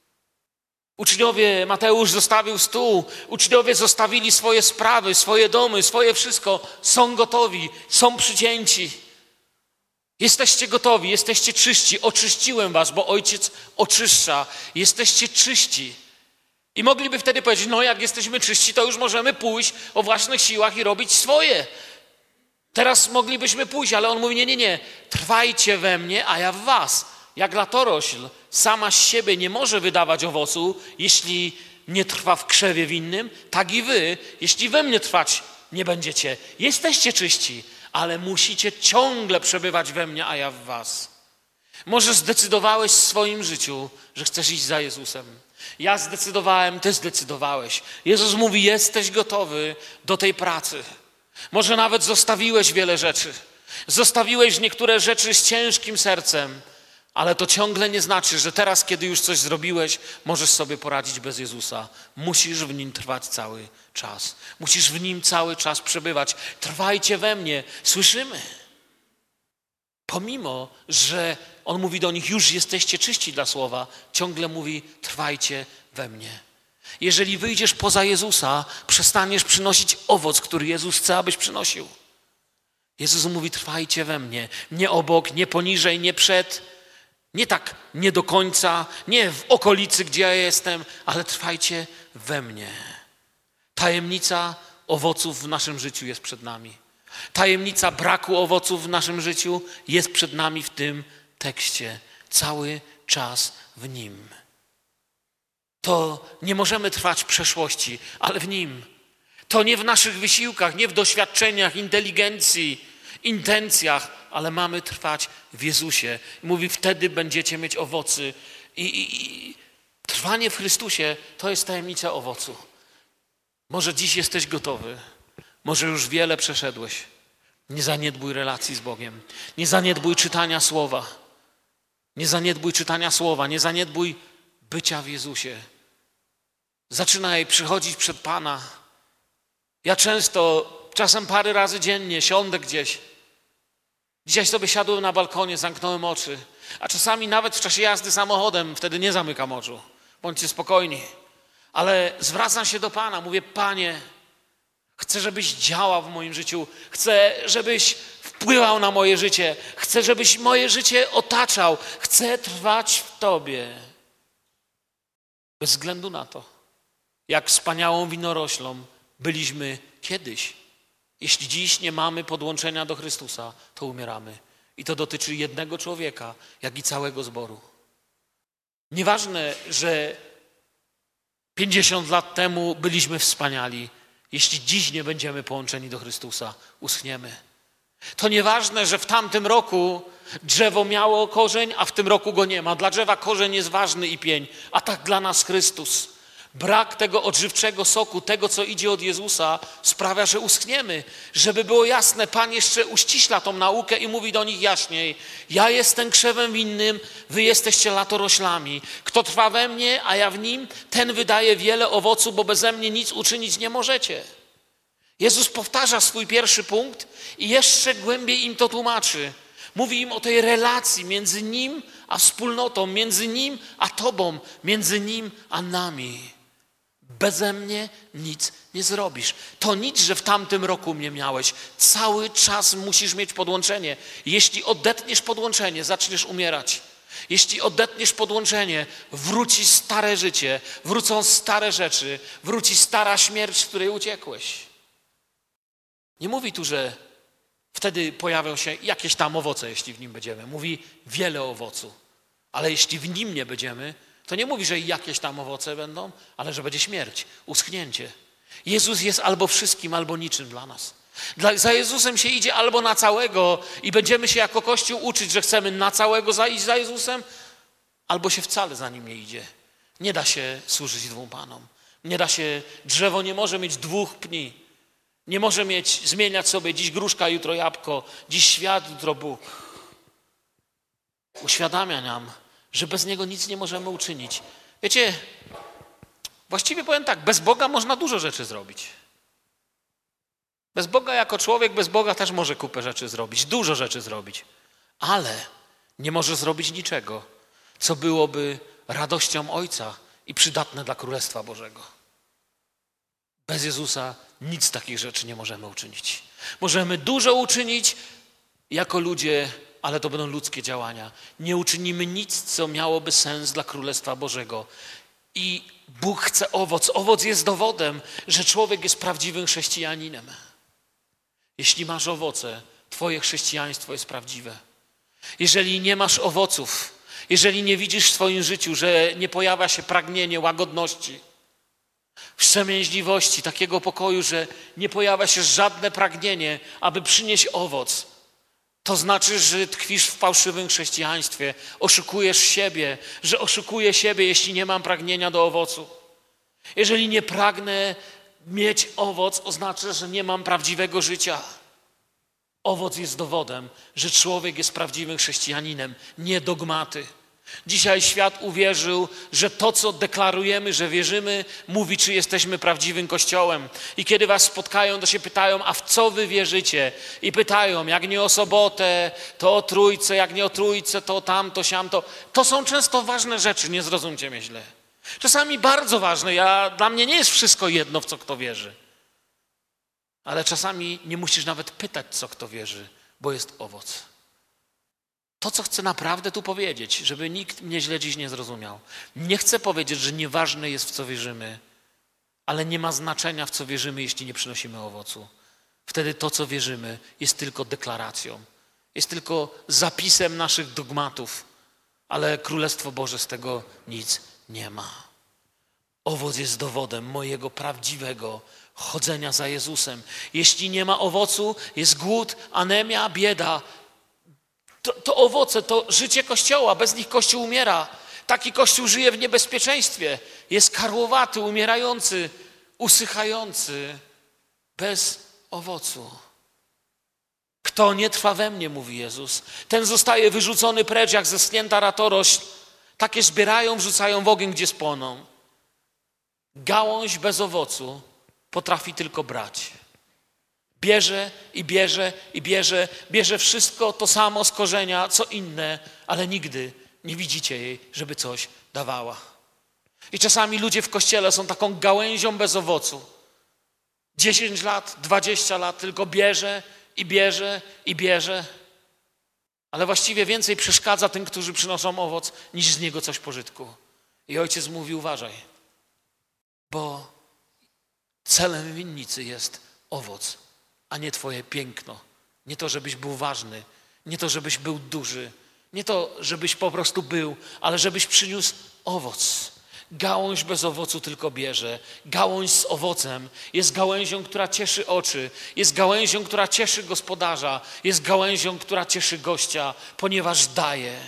Uczniowie, Mateusz zostawił stół. Uczniowie zostawili swoje sprawy, swoje domy, swoje wszystko. Są gotowi, są przycięci. Jesteście gotowi, jesteście czyści. Oczyściłem was, bo Ojciec oczyszcza. Jesteście czyści. I mogliby wtedy powiedzieć, no jak jesteśmy czyści, to już możemy pójść o własnych siłach i robić swoje. Teraz moglibyśmy pójść, ale on mówi, nie. Trwajcie we mnie, a ja w was. Jak latorośl sama z siebie nie może wydawać owocu, jeśli nie trwa w krzewie winnym, tak i wy, jeśli we mnie trwać nie będziecie. Jesteście czyści, ale musicie ciągle przebywać we mnie, a ja w was. Może zdecydowałeś w swoim życiu, że chcesz iść za Jezusem. Ja zdecydowałem, ty zdecydowałeś. Jezus mówi, jesteś gotowy do tej pracy. Może nawet zostawiłeś wiele rzeczy. Zostawiłeś niektóre rzeczy z ciężkim sercem, ale to ciągle nie znaczy, że teraz, kiedy już coś zrobiłeś, możesz sobie poradzić bez Jezusa. Musisz w Nim trwać cały czas. Musisz w Nim cały czas przebywać. Trwajcie we mnie. Słyszymy? Pomimo, że On mówi do nich, już jesteście czyści dla słowa, ciągle mówi, trwajcie we mnie. Jeżeli wyjdziesz poza Jezusa, przestaniesz przynosić owoc, który Jezus chce, abyś przynosił. Jezus mówi, trwajcie we mnie. Nie obok, nie poniżej, nie przed, nie tak nie do końca, nie w okolicy, gdzie ja jestem, ale trwajcie we mnie. Tajemnica owoców w naszym życiu jest przed nami. Tajemnica braku owoców w naszym życiu jest przed nami w tym tekście. Cały czas w Nim. To nie możemy trwać w przeszłości, ale w Nim. To nie w naszych wysiłkach, nie w doświadczeniach, inteligencji, intencjach, ale mamy trwać w Jezusie. Mówi, wtedy będziecie mieć owocy. I trwanie w Chrystusie to jest tajemnica owocu. Może dziś jesteś gotowy. Może już wiele przeszedłeś. Nie zaniedbuj relacji z Bogiem. Nie zaniedbuj czytania Słowa. Nie zaniedbuj czytania Słowa. Nie zaniedbuj bycia w Jezusie. Zaczynaj przychodzić przed Pana. Ja czasem parę razy dziennie siądę gdzieś. Dzisiaj sobie siadłem na balkonie, zamknąłem oczy. A czasami nawet w czasie jazdy samochodem, wtedy nie zamykam oczu. Bądźcie spokojni. Ale zwracam się do Pana. Mówię, Panie, chcę, żebyś działał w moim życiu. Chcę, żebyś wpływał na moje życie. Chcę, żebyś moje życie otaczał. Chcę trwać w Tobie. Bez względu na to, jak wspaniałą winoroślą byliśmy kiedyś. Jeśli dziś nie mamy podłączenia do Chrystusa, to umieramy. I to dotyczy jednego człowieka, jak i całego zboru. Nieważne, że 50 lat temu byliśmy wspaniali. Jeśli dziś nie będziemy połączeni do Chrystusa, uschniemy. To nieważne, że w tamtym roku drzewo miało korzeń, a w tym roku go nie ma. Dla drzewa korzeń jest ważny i pień, a tak dla nas Chrystus. Brak tego odżywczego soku, tego, co idzie od Jezusa, sprawia, że uschniemy. Żeby było jasne, Pan jeszcze uściśla tą naukę i mówi do nich jaśniej. Ja jestem krzewem winnym, wy jesteście latoroślami. Kto trwa we mnie, a ja w nim, ten wydaje wiele owocu, bo beze mnie nic uczynić nie możecie. Jezus powtarza swój pierwszy punkt i jeszcze głębiej im to tłumaczy. Mówi im o tej relacji między Nim a wspólnotą, między Nim a Tobą, między Nim a nami. Beze mnie nic nie zrobisz. To nic, że w tamtym roku mnie miałeś. Cały czas musisz mieć podłączenie. Jeśli odetniesz podłączenie, zaczniesz umierać. Jeśli odetniesz podłączenie, wróci stare życie, wrócą stare rzeczy, wróci stara śmierć, z której uciekłeś. Nie mówi tu, że wtedy pojawią się jakieś tam owoce, jeśli w Nim będziemy. Mówi wiele owocu. Ale jeśli w Nim nie będziemy, to nie mówi, że jakieś tam owoce będą, ale że będzie śmierć, uschnięcie. Jezus jest albo wszystkim, albo niczym dla nas. Za Jezusem się idzie albo na całego i będziemy się jako Kościół uczyć, że chcemy na całego iść za Jezusem, albo się wcale za Nim nie idzie. Nie da się służyć dwóm Panom. Nie da się, drzewo nie może mieć dwóch pni. Nie może zmieniać sobie dziś gruszka, jutro jabłko, dziś świat, jutro Bóg. Uświadamia nam, że bez Niego nic nie możemy uczynić. Wiecie, Właściwie powiem tak, bez Boga można dużo rzeczy zrobić. Bez Boga jako człowiek, bez Boga też może kupę rzeczy zrobić, dużo rzeczy zrobić. Ale nie może zrobić niczego, co byłoby radością Ojca i przydatne dla Królestwa Bożego. Bez Jezusa nic z takich rzeczy nie możemy uczynić. Możemy dużo uczynić jako ludzie, ale to będą ludzkie działania. Nie uczynimy nic, co miałoby sens dla Królestwa Bożego. I Bóg chce owoc. Owoc jest dowodem, że człowiek jest prawdziwym chrześcijaninem. Jeśli masz owoce, twoje chrześcijaństwo jest prawdziwe. Jeżeli nie masz owoców, jeżeli nie widzisz w swoim życiu, że nie pojawia się pragnienie łagodności, wstrzemięźliwości, takiego pokoju, że nie pojawia się żadne pragnienie, aby przynieść owoc, to znaczy, że tkwisz w fałszywym chrześcijaństwie, oszukujesz siebie, że oszukuję siebie, jeśli nie mam pragnienia do owocu. Jeżeli nie pragnę mieć owoc, oznacza, że nie mam prawdziwego życia. Owoc jest dowodem, że człowiek jest prawdziwym chrześcijaninem, nie dogmaty. Dzisiaj świat uwierzył, że to, co deklarujemy, że wierzymy, mówi, czy jesteśmy prawdziwym Kościołem. I kiedy was spotkają, to się pytają, a w co wy wierzycie? I pytają, jak nie o sobotę, to o Trójce, jak nie o Trójce, to tamto, siamto. To są często ważne rzeczy, nie zrozumcie mnie źle. Czasami bardzo ważne. Dla mnie nie jest wszystko jedno, w co kto wierzy. Ale czasami nie musisz nawet pytać, co kto wierzy, bo jest owoc. To, co chcę naprawdę tu powiedzieć, żeby nikt mnie źle dziś nie zrozumiał. Nie chcę powiedzieć, że nieważne jest, w co wierzymy, ale nie ma znaczenia, w co wierzymy, jeśli nie przynosimy owocu. Wtedy to, co wierzymy, jest tylko deklaracją. Jest tylko zapisem naszych dogmatów, ale Królestwo Boże z tego nic nie ma. Owoc jest dowodem mojego prawdziwego chodzenia za Jezusem. Jeśli nie ma owocu, jest głód, anemia, bieda. To owoce, to życie Kościoła. Bez nich Kościół umiera. Taki Kościół żyje w niebezpieczeństwie. Jest karłowaty, umierający, usychający, bez owocu. Kto nie trwa we mnie, mówi Jezus, ten zostaje wyrzucony precz, jak zeschnięta ratorośl. Takie zbierają, wrzucają w ogień, gdzie spłoną. Gałąź bez owocu potrafi tylko brać. Bierze i bierze i bierze. Bierze wszystko to samo z korzenia, co inne, ale nigdy nie widzicie jej, żeby coś dawała. I czasami ludzie w Kościele są taką gałęzią bez owocu. 10 lat, 20 lat tylko bierze i bierze i bierze. Ale właściwie więcej przeszkadza tym, którzy przynoszą owoc, niż z niego coś pożytku. I Ojciec mówi, uważaj, bo celem winnicy jest owoc, a nie twoje piękno. Nie to, żebyś był ważny, nie to, żebyś był duży, nie to, żebyś po prostu był, ale żebyś przyniósł owoc. Gałąź bez owocu tylko bierze. Gałąź z owocem jest gałęzią, która cieszy oczy, jest gałęzią, która cieszy gospodarza, jest gałęzią, która cieszy gościa, ponieważ daje.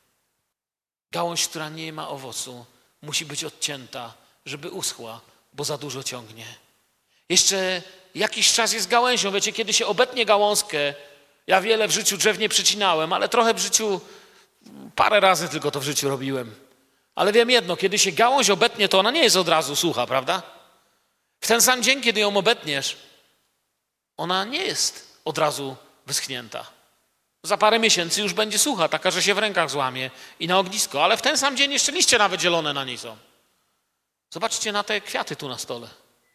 Gałąź, która nie ma owocu, musi być odcięta, żeby uschła, bo za dużo ciągnie. Jeszcze jakiś czas jest gałęzią. Wiecie, kiedy się obetnie gałązkę, ja wiele w życiu drzew nie przycinałem, ale trochę w życiu, parę razy tylko to w życiu robiłem. Ale wiem jedno, kiedy się gałąź obetnie, to ona nie jest od razu sucha, prawda? W ten sam dzień, kiedy ją obetniesz, ona nie jest od razu wyschnięta. Za parę miesięcy już będzie sucha, taka, że się w rękach złamie i na ognisko, ale w ten sam dzień jeszcze liście nawet zielone na niej są. Zobaczcie na te kwiaty tu na stole.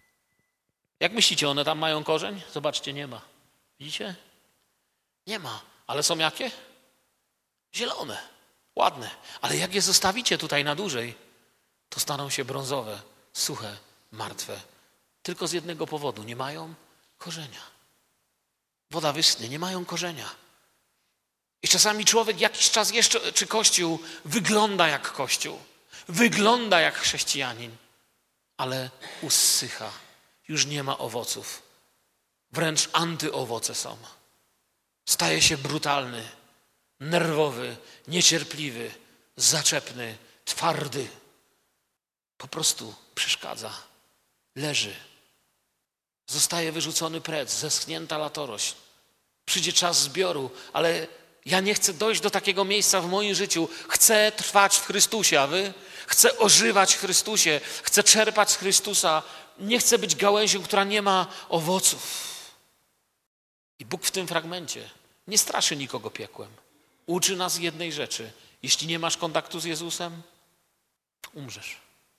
Jak myślicie, one tam mają korzeń? Zobaczcie, nie ma. Widzicie? Nie ma. Ale są jakie? Zielone. Ładne. Ale jak je zostawicie tutaj na dłużej, to staną się brązowe, suche, martwe. Tylko z jednego powodu. Nie mają korzenia. Woda wyschnie, nie mają korzenia. I czasami człowiek jakiś czas jeszcze, czy Kościół, wygląda jak Kościół. Wygląda jak chrześcijanin. Ale usycha. Już nie ma owoców. Wręcz antyowoce są. Staje się brutalny, nerwowy, niecierpliwy, zaczepny, twardy. Po prostu przeszkadza. Leży. Zostaje wyrzucony precz, zeschnięta latorośl. Przyjdzie czas zbioru, ale Ja nie chcę dojść do takiego miejsca w moim życiu. Chcę trwać w Chrystusie, a wy? Chcę ożywać w Chrystusie. Chcę czerpać z Chrystusa. Nie chcę być gałęzią, która nie ma owoców. I Bóg w tym fragmencie nie straszy nikogo piekłem. Uczy nas jednej rzeczy. Jeśli nie masz kontaktu z Jezusem, umrzesz.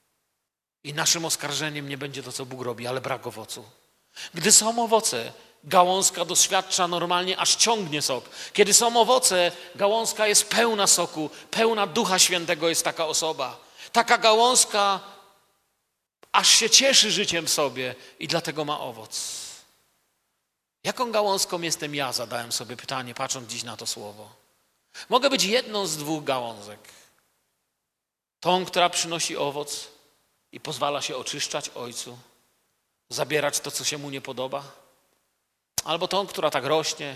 I naszym oskarżeniem nie będzie to, co Bóg robi, ale brak owocu. Gdy są owoce, gałązka doświadcza normalnie, aż ciągnie sok. Kiedy są owoce, gałązka jest pełna soku, pełna Ducha Świętego jest taka osoba. Taka gałązka aż się cieszy życiem w sobie i dlatego ma owoc. Jaką gałązką jestem ja? Zadałem sobie pytanie, patrząc dziś na to słowo. Mogę być jedną z dwóch gałązek. Tą, która przynosi owoc i pozwala się oczyszczać Ojcu, zabierać to, co się Mu nie podoba. Albo tą, która tak rośnie,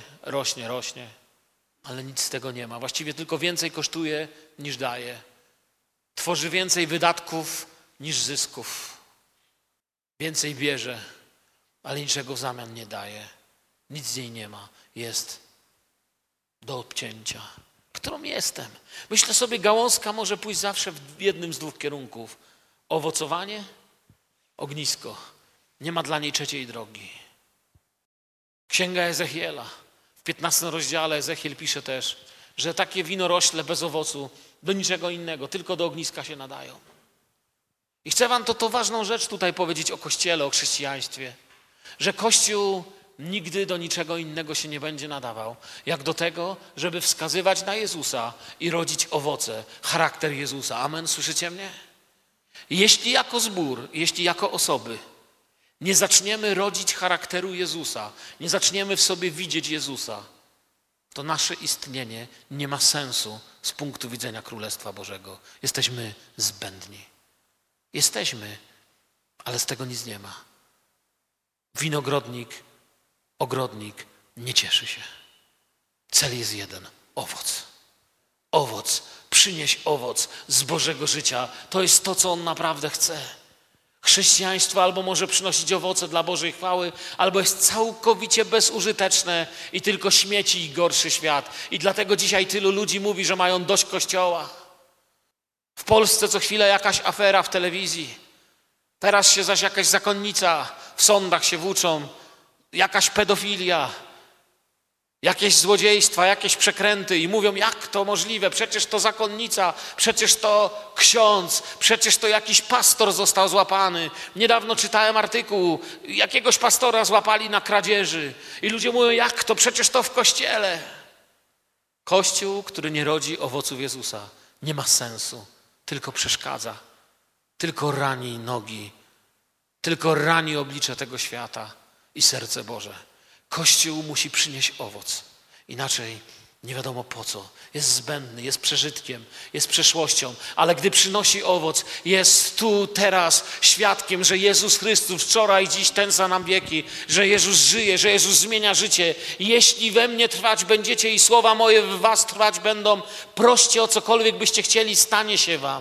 ale nic z tego nie ma. Właściwie tylko więcej kosztuje niż daje. Tworzy więcej wydatków niż zysków. Więcej bierze, ale niczego w zamian nie daje. Nic z niej nie ma. Jest do obcięcia. Którą jestem? Myślę sobie, gałązka może pójść zawsze w jednym z dwóch kierunków. Owocowanie, ognisko. Nie ma dla niej trzeciej drogi. Księga Ezechiela. W 15 rozdziale Ezechiel pisze też, że takie winorośle bez owocu do niczego innego, tylko do ogniska się nadają. I chcę wam to ważną rzecz tutaj powiedzieć o Kościele, o chrześcijaństwie. Że Kościół nigdy do niczego innego się nie będzie nadawał, jak do tego, żeby wskazywać na Jezusa i rodzić owoce, charakter Jezusa. Amen, słyszycie mnie? Jeśli jako zbór, jeśli jako osoby nie zaczniemy rodzić charakteru Jezusa, nie zaczniemy w sobie widzieć Jezusa, to nasze istnienie nie ma sensu z punktu widzenia Królestwa Bożego. Jesteśmy zbędni. Jesteśmy, ale z tego nic nie ma. Winogrodnik, ogrodnik nie cieszy się. Cel jest jeden. Owoc. Owoc. Przynieś owoc z Bożego życia. To jest to, co On naprawdę chce. Chrześcijaństwo albo może przynosić owoce dla Bożej chwały, albo jest całkowicie bezużyteczne i tylko śmieci i gorszy świat. I dlatego dzisiaj tylu ludzi mówi, że mają dość Kościoła. W Polsce co chwilę jakaś afera w telewizji. Teraz się zaś jakaś zakonnica w sądach się włóczą. Jakaś pedofilia. Jakieś złodziejstwa, jakieś przekręty i mówią, jak to możliwe, przecież to zakonnica, przecież to ksiądz, przecież to jakiś pastor został złapany. Niedawno czytałem artykuł, jakiegoś pastora złapali na kradzieży i ludzie mówią, jak to, przecież to w Kościele. Kościół, który nie rodzi owoców Jezusa, nie ma sensu, tylko przeszkadza, tylko rani nogi, tylko rani oblicze tego świata i serce Boże. Kościół musi przynieść owoc. Inaczej nie wiadomo po co. Jest zbędny, jest przeżytkiem, jest przeszłością, ale gdy przynosi owoc, jest tu, teraz świadkiem, że Jezus Chrystus wczoraj, dziś, ten sam na wieki, że Jezus żyje, że Jezus zmienia życie. Jeśli we mnie trwać będziecie i słowa moje w was trwać będą, proście o cokolwiek byście chcieli, stanie się wam.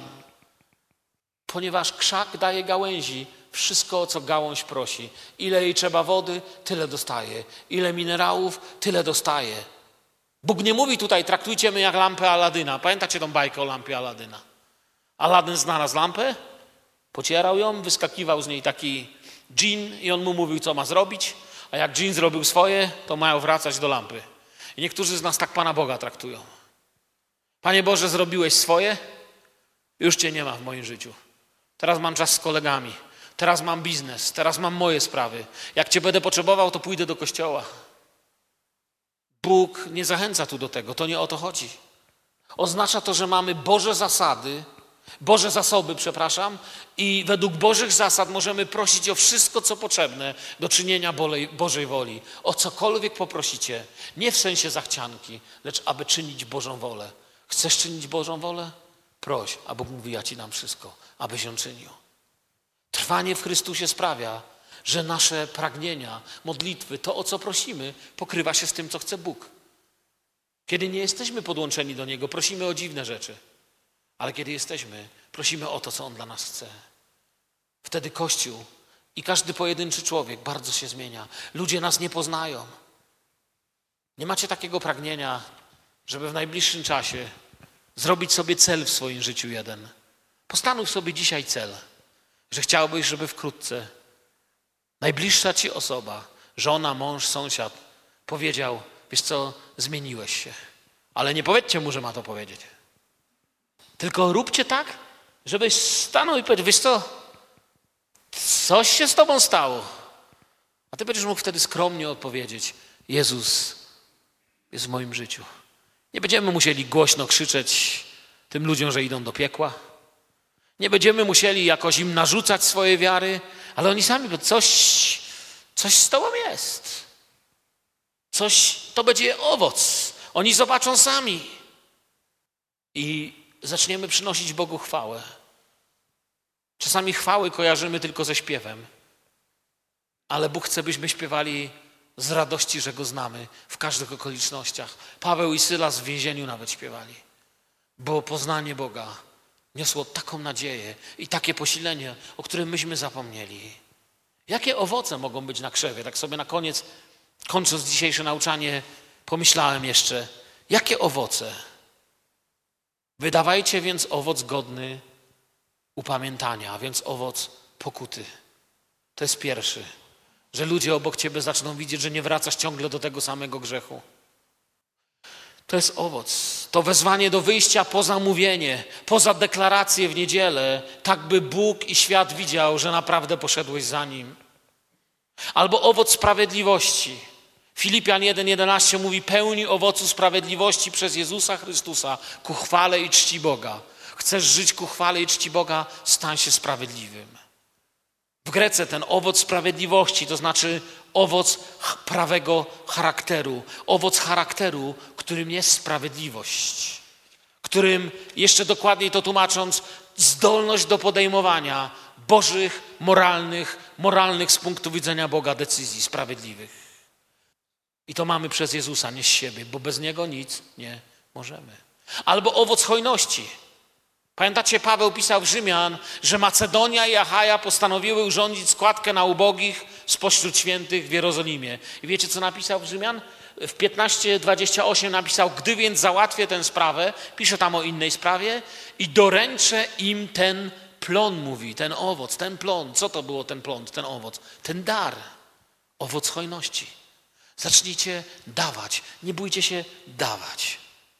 Ponieważ krzak daje gałęzi, wszystko, o co gałąź prosi. Ile jej trzeba wody, tyle dostaje. Ile minerałów, tyle dostaje. Bóg nie mówi tutaj, traktujcie mnie jak lampę Aladyna. Pamiętacie tą bajkę o lampie Aladyna? Aladyn znalazł lampę, pocierał ją, wyskakiwał z niej taki dżin i on mu mówił, co ma zrobić, a jak dżin zrobił swoje, to mają wracać do lampy. I niektórzy z nas tak Pana Boga traktują. Panie Boże, zrobiłeś swoje, już Cię nie ma w moim życiu. Teraz mam czas z kolegami. Teraz mam biznes, teraz mam moje sprawy. Jak Cię będę potrzebował, to pójdę do kościoła. Bóg nie zachęca tu do tego, to nie o to chodzi. Oznacza to, że mamy Boże zasoby, i według Bożych zasad możemy prosić o wszystko, co potrzebne do czynienia Bożej woli. O cokolwiek poprosicie, nie w sensie zachcianki, lecz aby czynić Bożą wolę. Chcesz czynić Bożą wolę? Proś, a Bóg mówi, ja Ci dam wszystko, abyś ją czynił. Trwanie w Chrystusie sprawia, że nasze pragnienia, modlitwy, to o co prosimy, pokrywa się z tym, co chce Bóg. Kiedy nie jesteśmy podłączeni do Niego, prosimy o dziwne rzeczy. Ale kiedy jesteśmy, prosimy o to, co On dla nas chce. Wtedy Kościół i każdy pojedynczy człowiek bardzo się zmienia. Ludzie nas nie poznają. Nie macie takiego pragnienia, żeby w najbliższym czasie zrobić sobie cel w swoim życiu jeden. Postanów sobie dzisiaj cel, że chciałbyś, żeby wkrótce najbliższa ci osoba, żona, mąż, sąsiad powiedział, wiesz co, zmieniłeś się. Ale nie powiedzcie mu, że ma to powiedzieć. Tylko róbcie tak, żebyś stanął i powiedział, wiesz co, coś się z tobą stało. A ty będziesz mógł wtedy skromnie odpowiedzieć, Jezus jest w moim życiu. Nie będziemy musieli głośno krzyczeć tym ludziom, że idą do piekła. Nie będziemy musieli jakoś im narzucać swoje wiary, ale oni sami, bo coś z tobą jest. Coś, to będzie owoc. Oni zobaczą sami. I zaczniemy przynosić Bogu chwałę. Czasami chwały kojarzymy tylko ze śpiewem. Ale Bóg chce, byśmy śpiewali z radości, że Go znamy w każdych okolicznościach. Paweł i Sylas w więzieniu nawet śpiewali. Bo poznanie Boga niosło taką nadzieję i takie posilenie, o którym myśmy zapomnieli. Jakie owoce mogą być na krzewie? Tak sobie na koniec, kończąc dzisiejsze nauczanie, pomyślałem jeszcze, jakie owoce? Wydawajcie więc owoc godny upamiętania, a więc owoc pokuty. To jest pierwszy. Że ludzie obok ciebie zaczną widzieć, że nie wracasz ciągle do tego samego grzechu. To jest owoc. To wezwanie do wyjścia poza mówienie, poza deklarację w niedzielę, tak by Bóg i świat widział, że naprawdę poszedłeś za Nim. Albo owoc sprawiedliwości. Filipian 1:11 mówi, pełni owocu sprawiedliwości przez Jezusa Chrystusa ku chwale i czci Boga. Chcesz żyć ku chwale i czci Boga? Stań się sprawiedliwym. W Grece ten owoc sprawiedliwości, to znaczy owoc prawego charakteru. Owoc charakteru, którym jest sprawiedliwość. Którym, jeszcze dokładniej to tłumacząc, zdolność do podejmowania bożych, moralnych z punktu widzenia Boga decyzji sprawiedliwych. I to mamy przez Jezusa, nie z siebie, bo bez Niego nic nie możemy. Albo owoc hojności. Pamiętacie, Paweł pisał w Rzymian, że Macedonia i Achaja postanowiły urządzić składkę na ubogich spośród świętych w Jerozolimie. I wiecie, co napisał w Rzymian? W 15:28 napisał, gdy więc załatwię tę sprawę, pisze tam o innej sprawie, i doręczę im ten plon, mówi, ten owoc, ten plon. Co to było ten plon, ten owoc? Ten dar, owoc hojności. Zacznijcie dawać, nie bójcie się dawać.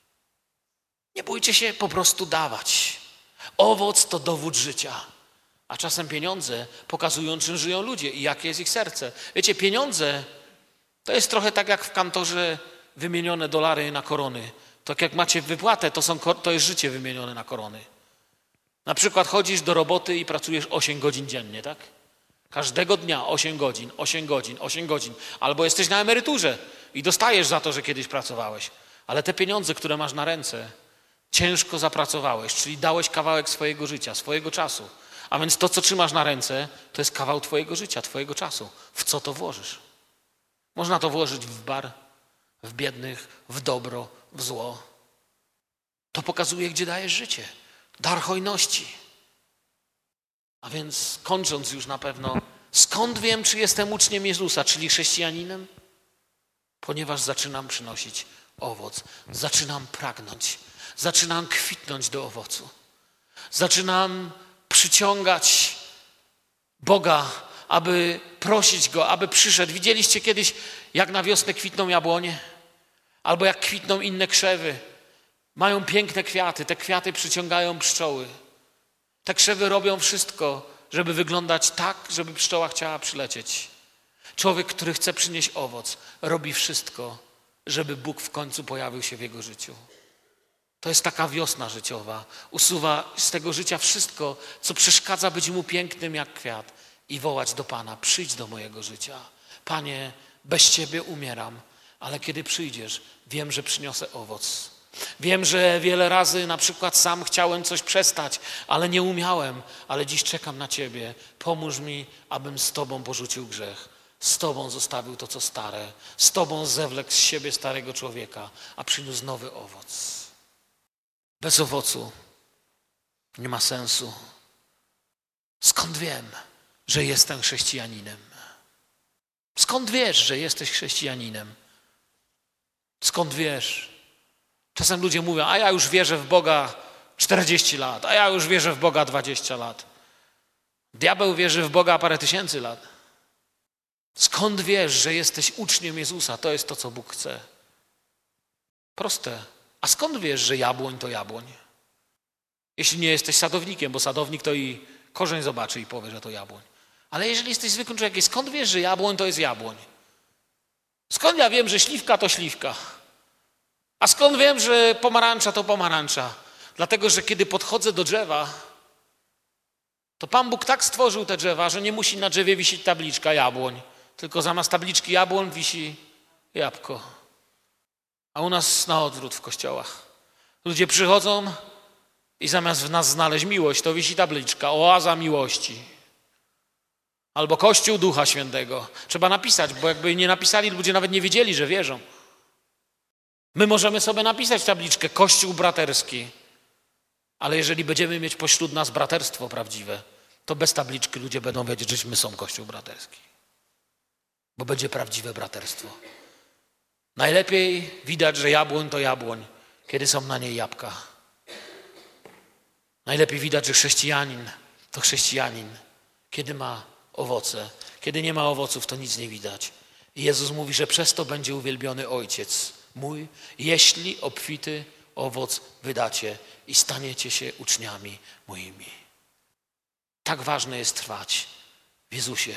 Nie bójcie się po prostu dawać. Owoc to dowód życia. A czasem pieniądze pokazują, czym żyją ludzie i jakie jest ich serce. Wiecie, pieniądze to jest trochę tak jak w kantorze wymienione dolary na korony. Tak jak macie wypłatę, to jest życie wymienione na korony. Na przykład chodzisz do roboty i pracujesz 8 godzin dziennie, tak? Każdego dnia 8 godzin, 8 godzin, 8 godzin. Albo jesteś na emeryturze i dostajesz za to, że kiedyś pracowałeś. Ale te pieniądze, które masz na ręce, ciężko zapracowałeś, czyli dałeś kawałek swojego życia, swojego czasu. A więc to, co trzymasz na ręce, to jest kawał twojego życia, twojego czasu. W co to włożysz? Można to włożyć w bar, w biednych, w dobro, w zło. To pokazuje, gdzie dajesz życie. Dar hojności. A więc kończąc już na pewno, skąd wiem, czy jestem uczniem Jezusa, czyli chrześcijaninem? Ponieważ zaczynam przynosić owoc. Zaczynam pragnąć. Zaczynam kwitnąć do owocu. Zaczynam przyciągać Boga, aby prosić Go, aby przyszedł. Widzieliście kiedyś, jak na wiosnę kwitną jabłonie? Albo jak kwitną inne krzewy. Mają piękne kwiaty. Te kwiaty przyciągają pszczoły. Te krzewy robią wszystko, żeby wyglądać tak, żeby pszczoła chciała przylecieć. Człowiek, który chce przynieść owoc, robi wszystko, żeby Bóg w końcu pojawił się w jego życiu. To jest taka wiosna życiowa. Usuwa z tego życia wszystko, co przeszkadza być mu pięknym jak kwiat i wołać do Pana, przyjdź do mojego życia. Panie, bez Ciebie umieram, ale kiedy przyjdziesz, wiem, że przyniosę owoc. Wiem, że wiele razy na przykład sam chciałem coś przestać, ale nie umiałem, ale dziś czekam na Ciebie. Pomóż mi, abym z Tobą porzucił grzech. Z Tobą zostawił to, co stare. Z Tobą zewlekł z siebie starego człowieka, a przyniósł nowy owoc. Bez owocu nie ma sensu. Skąd wiem, że jestem chrześcijaninem? Skąd wiesz, że jesteś chrześcijaninem? Skąd wiesz, Czasem ludzie mówią, a ja już wierzę w Boga 40 lat, a ja już wierzę w Boga 20 lat. Diabeł wierzy w Boga parę tysięcy lat. Skąd wiesz, że jesteś uczniem Jezusa? To jest to, co Bóg chce. Proste. A skąd wiesz, że jabłoń to jabłoń? Jeśli nie jesteś sadownikiem, bo sadownik to i korzeń zobaczy i powie, że to jabłoń. Ale jeżeli jesteś zwykłym człowiekiem, skąd wiesz, że jabłoń to jest jabłoń? Skąd ja wiem, że śliwka to śliwka? A skąd wiem, że pomarańcza to pomarańcza? Dlatego, że kiedy podchodzę do drzewa, to Pan Bóg tak stworzył te drzewa, że nie musi na drzewie wisieć tabliczka jabłoń, tylko zamiast tabliczki jabłoń wisi jabłko. A u nas na odwrót w kościołach. Ludzie przychodzą i zamiast w nas znaleźć miłość, to wisi tabliczka oaza miłości. Albo Kościół Ducha Świętego. Trzeba napisać, bo jakby nie napisali, ludzie nawet nie wiedzieli, że wierzą. My możemy sobie napisać tabliczkę Kościół braterski. Ale jeżeli będziemy mieć pośród nas braterstwo prawdziwe, to bez tabliczki ludzie będą wiedzieć, że my są Kościół braterski. Bo będzie prawdziwe braterstwo. Najlepiej widać, że jabłoń to jabłoń, kiedy są na niej jabłka. Najlepiej widać, że chrześcijanin to chrześcijanin, kiedy ma owoce. Kiedy nie ma owoców, to nic nie widać. I Jezus mówi, że przez to będzie uwielbiony Ojciec mój, jeśli obfity owoc wydacie i staniecie się uczniami moimi. Tak ważne jest trwać w Jezusie.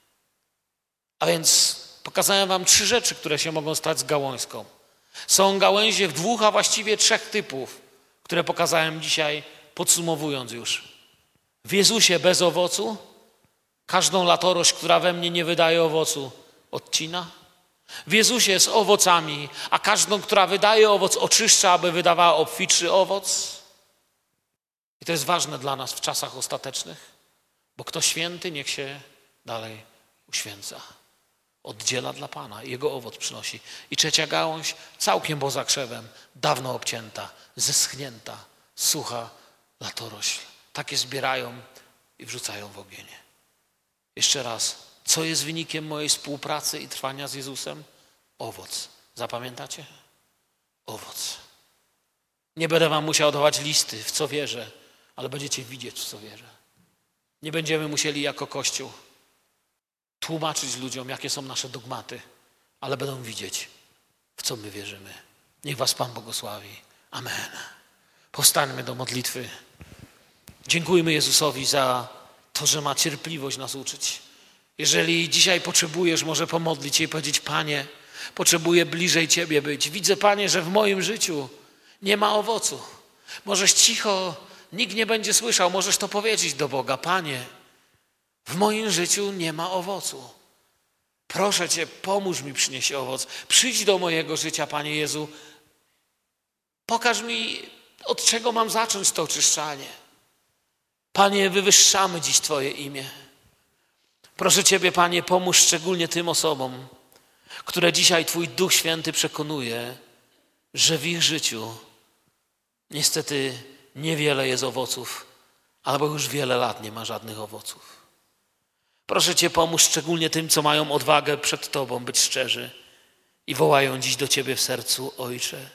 A więc pokazałem wam 3 rzeczy, które się mogą stać z gałązką. Są gałęzie w 2, a właściwie 3 typów, które pokazałem dzisiaj, podsumowując już. W Jezusie bez owocu, każdą latorość, która we mnie nie wydaje owocu, odcina. W Jezusie z owocami, a każdą, która wydaje owoc, oczyszcza, aby wydawała obfitszy owoc. I to jest ważne dla nas w czasach ostatecznych, bo kto święty, niech się dalej uświęca. Oddziela dla Pana, Jego owoc przynosi. I 3 gałąź, całkiem poza krzewem, dawno obcięta, zeschnięta, sucha latorośl. Takie zbierają i wrzucają w ogień. Jeszcze raz, co jest wynikiem mojej współpracy i trwania z Jezusem? Owoc. Zapamiętacie? Owoc. Nie będę wam musiał dawać listy, w co wierzę, ale będziecie widzieć, w co wierzę. Nie będziemy musieli jako Kościół tłumaczyć ludziom, jakie są nasze dogmaty, ale będą widzieć, w co my wierzymy. Niech was Pan błogosławi. Amen. Powstańmy do modlitwy. Dziękujmy Jezusowi za to, że ma cierpliwość nas uczyć. Jeżeli dzisiaj potrzebujesz może pomodlić się i powiedzieć: Panie, potrzebuję bliżej Ciebie być. Widzę, Panie, że w moim życiu nie ma owocu. Możesz cicho, nikt nie będzie słyszał, możesz to powiedzieć do Boga: Panie, w moim życiu nie ma owocu. Proszę Cię, pomóż mi przynieść owoc. Przyjdź do mojego życia, Panie Jezu. Pokaż mi, od czego mam zacząć to oczyszczanie. Panie, wywyższamy dziś Twoje imię. Proszę Ciebie, Panie, pomóż szczególnie tym osobom, które dzisiaj Twój Duch Święty przekonuje, że w ich życiu niestety niewiele jest owoców, albo już wiele lat nie ma żadnych owoców. Proszę Cię, pomóż szczególnie tym, co mają odwagę przed Tobą być szczerzy i wołają dziś do Ciebie w sercu: Ojcze,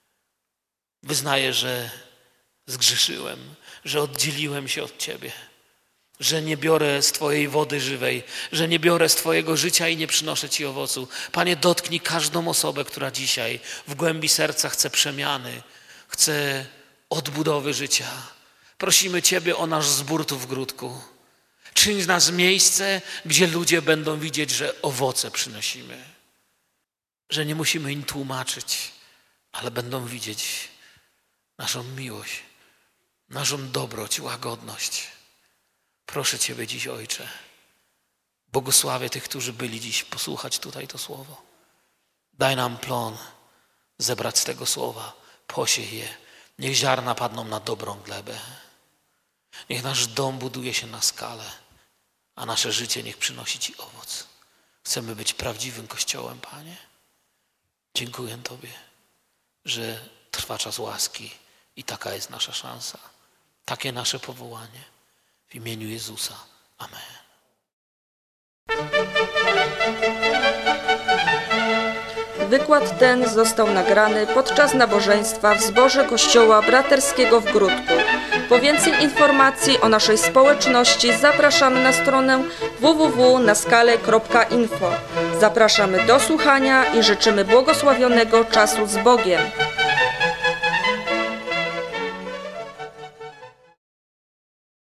wyznaję, że zgrzeszyłem, że oddzieliłem się od Ciebie, że nie biorę z Twojej wody żywej, że nie biorę z Twojego życia i nie przynoszę Ci owocu. Panie, dotknij każdą osobę, która dzisiaj w głębi serca chce przemiany, chce odbudowy życia. Prosimy Ciebie o nasz zbór tu w Gródku. Czyń z nas miejsce, gdzie ludzie będą widzieć, że owoce przynosimy. Że nie musimy im tłumaczyć, ale będą widzieć naszą miłość, naszą dobroć, łagodność. Proszę Ciebie dziś, Ojcze, błogosławię tych, którzy byli dziś posłuchać tutaj to słowo. Daj nam plon zebrać z tego słowa, posiej je. Niech ziarna padną na dobrą glebę. Niech nasz dom buduje się na skalę, a nasze życie niech przynosi Ci owoc. Chcemy być prawdziwym Kościołem, Panie. Dziękuję Tobie, że trwa czas łaski i taka jest nasza szansa. Takie nasze powołanie. W imieniu Jezusa. Amen. wykład ten został nagrany podczas nabożeństwa w zborze Kościoła Braterskiego w Gródku. Po więcej informacji o naszej społeczności zapraszamy na stronę www.naskale.info. Zapraszamy do słuchania i życzymy błogosławionego czasu z Bogiem.